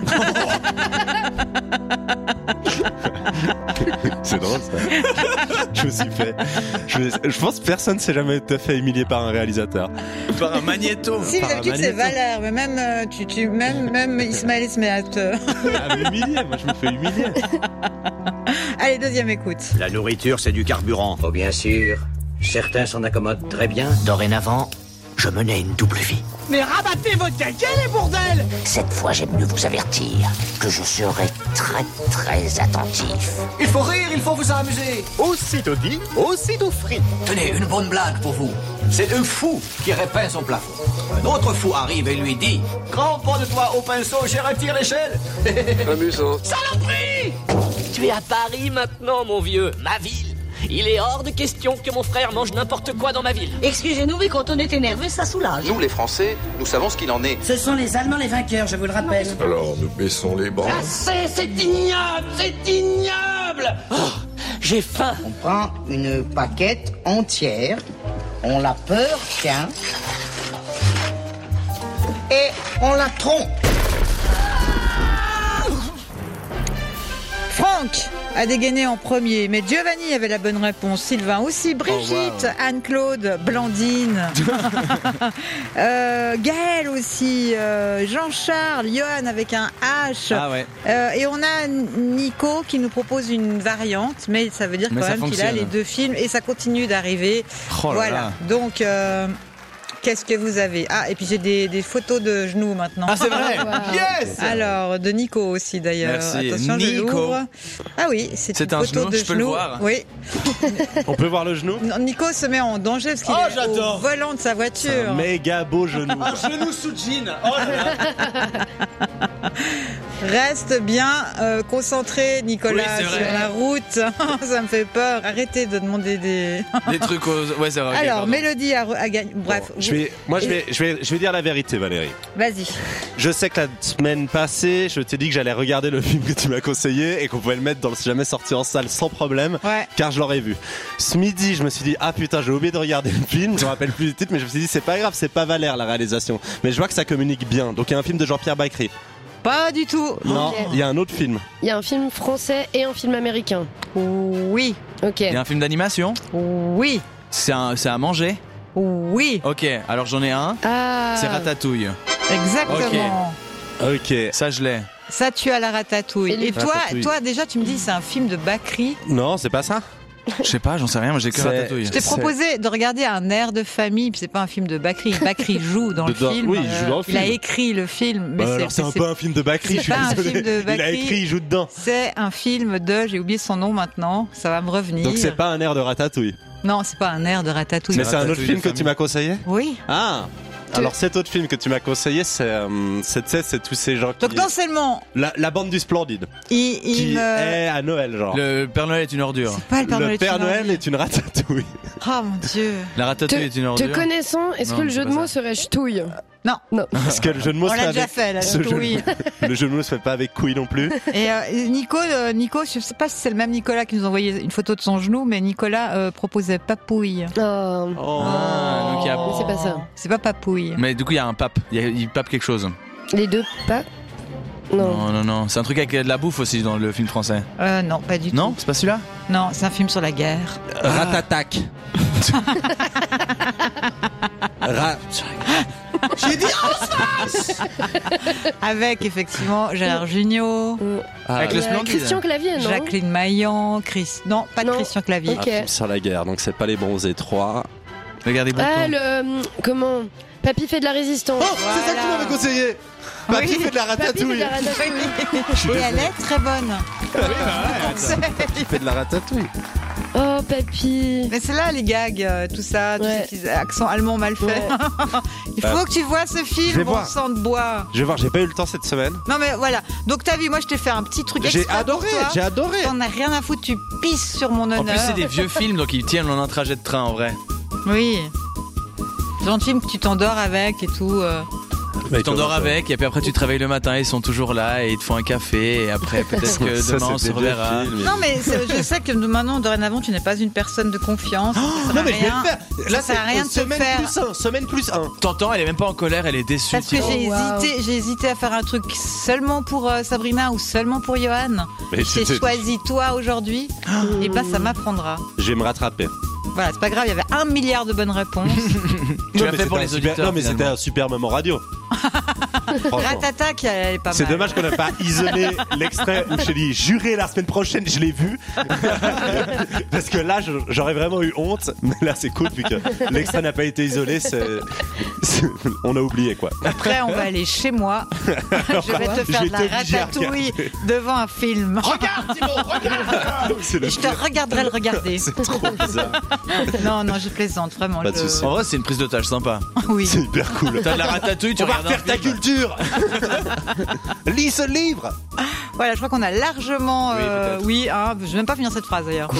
C'est drôle ça. Je me suis fait. Je pense que personne s'est jamais été fait humilier par un réalisateur. Par un magnéto. Si, d'habitude c'est Valère, mais même Ismaël Esméat. Ah, mais humilié, moi je me fais humilier. Allez, deuxième écoute. La nourriture, c'est du carburant. Oh, bien sûr. Certains s'en accommodent très bien. Dorénavant, je menais une double vie. Mais rabattez votre caquet, les bordels! Cette fois, j'aime mieux vous avertir que je serai très très attentif. Il faut rire, il faut vous amuser. Aussitôt dit, aussitôt frit. Tenez, une bonne blague pour vous. C'est un fou qui repeint son plafond. Un autre fou arrive et lui dit « Grand pas de toi au pinceau, j'ai retiré l'échelle. » Amusant. Saloperie! Tu es à Paris maintenant, mon vieux, ma ville. Il est hors de question que mon frère mange n'importe quoi dans ma ville. Excusez-nous, mais quand on est énervé, ça soulage. Nous, les Français, nous savons ce qu'il en est. Ce sont les Allemands les vainqueurs, je vous le rappelle. Alors, nous baissons les bras. C'est ignoble, c'est ignoble. Oh, j'ai faim. On prend une paquette entière, on la beurre, tiens, et on la trompe. Franck a dégainé en premier, mais Giovanni avait la bonne réponse. Sylvain aussi, Brigitte, Anne-Claude, Blandine, Gaël aussi, Jean-Charles, Johan avec un H. Ah ouais. Et on a Nico qui nous propose une variante, mais ça veut dire Mais quand ça même qu'il a fonctionne. les deux films et ça continue d'arriver. Oh là voilà. là. Donc, qu'est-ce que vous avez? Ah, et puis j'ai des photos de genoux maintenant. Ah, c'est vrai. Yes. Alors, de Nico aussi d'ailleurs. Merci. Attention, je Nico. l'ouvre. Ah oui, c'est une un photo genou, de je peux le genou. voir. Oui. On peut voir le genou? Non, Nico se met en danger parce qu'il Oh, est j'adore. au volant de sa voiture. Un méga beau genou. Un genou sous jean. Oh là là. Reste bien concentré, Nicolas, Oui, c'est vrai. sur la route. Ça me fait peur. Arrêtez de demander des... Des trucs aux... Ouais, c'est vrai. ok, Alors, pardon. Mélodie a gagné. Bref. Je vais dire la vérité, Valérie. Vas-y. Je sais que la semaine passée, je t'ai dit que j'allais regarder le film que tu m'as conseillé et qu'on pouvait le mettre dans le si jamais sorti en salle sans problème, car je l'aurais vu. Ce midi, je me suis dit, ah putain, j'ai oublié de regarder le film, je me rappelle plus du titre, mais je me suis dit, c'est pas grave, c'est pas Valère la réalisation. Mais je vois que ça communique bien. Donc il y a un film de Jean-Pierre Bacry. Pas du tout. Non, il y a un autre film. Il y a un film français et un film américain. Oui. Ok. Il y a un film d'animation? Oui. C'est à manger? Oui. Ok, alors j'en ai un. Ah. C'est Ratatouille. Exactement. Ok. Ça, je l'ai. Ça, tu as la ratatouille. Et Ratatouille. toi, déjà, tu me dis, c'est un film de Bacry. Non, c'est pas ça. Je sais pas, j'en sais rien, moi j'ai que C'est- Ratatouille. Je t'ai proposé de regarder Un air de famille, puis c'est pas un film de Bacry. Bacry joue dans le Dedans- film. oui, il joue dans le Il a film. écrit le film, mais Alors c'est un peu un film de Bacry, je c'est suis pas un désolé. film de Il a Bacry. écrit, il joue dedans. C'est un film de, j'ai oublié son nom maintenant, ça va me revenir. Donc c'est pas un air de Ratatouille. Non, c'est pas Un air de Ratatouille. Mais c'est un autre Ratatouille film de que tu famille. m'as conseillé? Oui. Ah. Alors cet autre film que tu m'as conseillé, c'est tous ces gens qui... Donc non seulement La bande du Splendide. il Qui me... est à Noël, genre. Le Père Noël est une ordure. Pas le Père Noël est une Noël est une ratatouille. Oh mon Dieu. La Ratatouille est une Te ordure. connaissant, est-ce Non, que le c'est jeu de pas mots ça. serait ch'touille? Non. Non. Parce que le jeu de mots On se l'a fait déjà avec... fait, la ce jeu- couille. Le jeu de mots se fait pas avec couille non plus. Et Nico, je sais pas si c'est le même Nicolas qui nous a envoyé une photo de son genou, mais Nicolas proposait papouille. Oh. Ah, donc il y a... Mais c'est pas ça. C'est pas papouille. Mais du coup, il y a un pape. Il pape quelque chose. Les deux pas. Non. Non. C'est un truc avec de la bouffe aussi dans le film français. Non, pas du tout. Non, c'est pas celui-là? Non, c'est un film sur la guerre. Ratatac. J'ai dit en face. Avec effectivement Gérard Jugnot, Avec le Splendide. Christian Clavier, non? Jacqueline Maillan, non, pas de Christian Clavier. Ok. Un film sur la guerre, donc c'est pas les bronzés 3. Regardez beaucoup. Ah, comment? Papy fait de la résistance. Oh, c'est ça que tu m'avais conseillé. Papy fait de la Papy fait ratatouille. de la ratatouille. Et elle est très bonne. Papy fait de la ratatouille. Oh, papy. Mais c'est là les gags, tout ça, tous ces petits accents allemands mal faits. Il faut que tu vois ce Je film, vais bon voir. sang de bois. Je vais voir, j'ai pas eu le temps cette semaine. Non mais voilà, donc t'as vu, moi je t'ai fait un petit truc J'ai extra pour adoré, toi. j'ai adoré. T'en as rien à foutre, tu pisses sur mon honneur. En plus, c'est des vieux films, donc ils tiennent en un trajet de train en vrai. Oui. Genre de film que tu t'endors avec et tout. Tu t'endors avec, et puis après tu te réveilles le matin, ils sont toujours là, et ils te font un café, et après peut-être que Ça, demain on c'est se des vieux reverra. films. Non mais je sais que maintenant, dorénavant, tu n'es pas une personne de confiance. Ça sert Non à mais je vais rien. le faire. Là Ça sert à rien de te faire. Semaine plus 1. T'entends, elle est même pas en colère, elle est déçue. Parce que j'ai hésité à faire un truc seulement pour Sabrina ou seulement pour Johan. Mais J'ai c'était- choisi toi aujourd'hui. Et ben ça m'apprendra. Je vais me rattraper. Voilà, c'est pas grave, il y avait 1 milliard de bonnes réponses. Tu Non, l'as mais fait pour c'était les un super- auditeurs. Non mais c'était finalement. un super moment radio. Ratata qui est pas mal. C'est dommage qu'on n'a pas isolé l'extrait où je dis juré la semaine prochaine, je l'ai vu. Parce que là, j'aurais vraiment eu honte. Mais là, c'est cool vu que l'extrait n'a pas été isolé. On a oublié quoi. Après, on va aller chez moi. Je vais te faire de la ratatouille devant un film. Regarde, Thibaut, regarde. Je te regarderai le regarder. C'est trop bizarre. Non, je plaisante, vraiment. Pas de soucis. En vrai, c'est une prise d'otage sympa. Oui. C'est hyper cool. T'as de la ratatouille, tu regardes. On va refaire ta culture. Lis ce livre. Voilà, je crois qu'on a largement. Je vais même pas finir cette phrase d'ailleurs.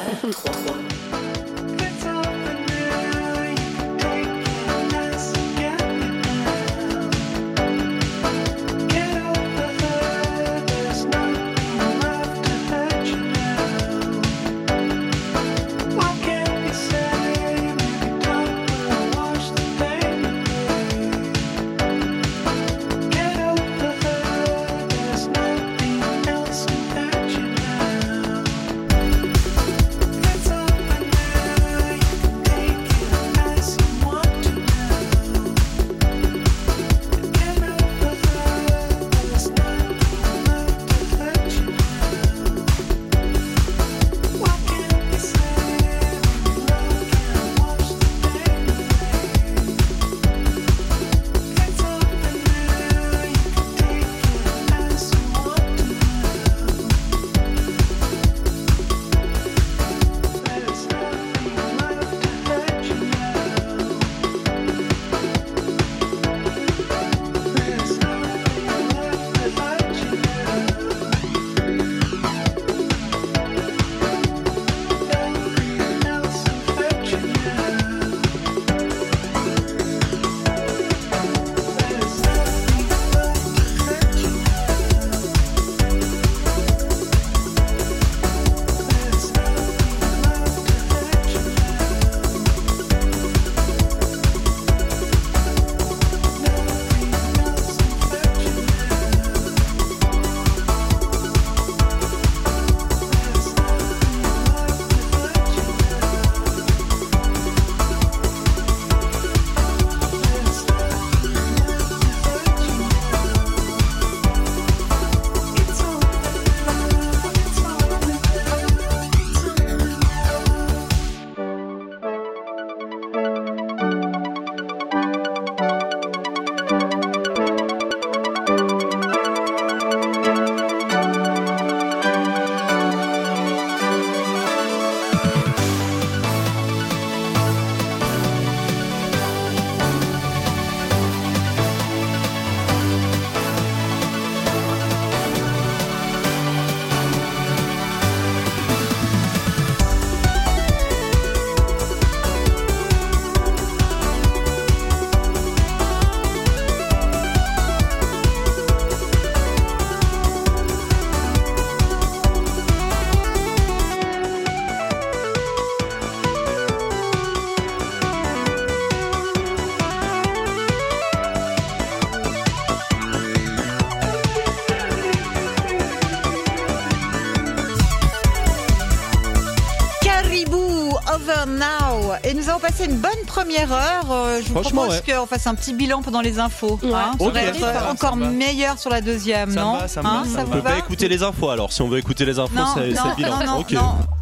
Now. Et nous avons passé une bonne première heure. Je vous propose qu'on fasse un petit bilan pendant les infos. Ça va être encore meilleur sur la deuxième, non? On peut pas écouter les infos alors. Si on veut écouter les infos, c'est le bilan. Non.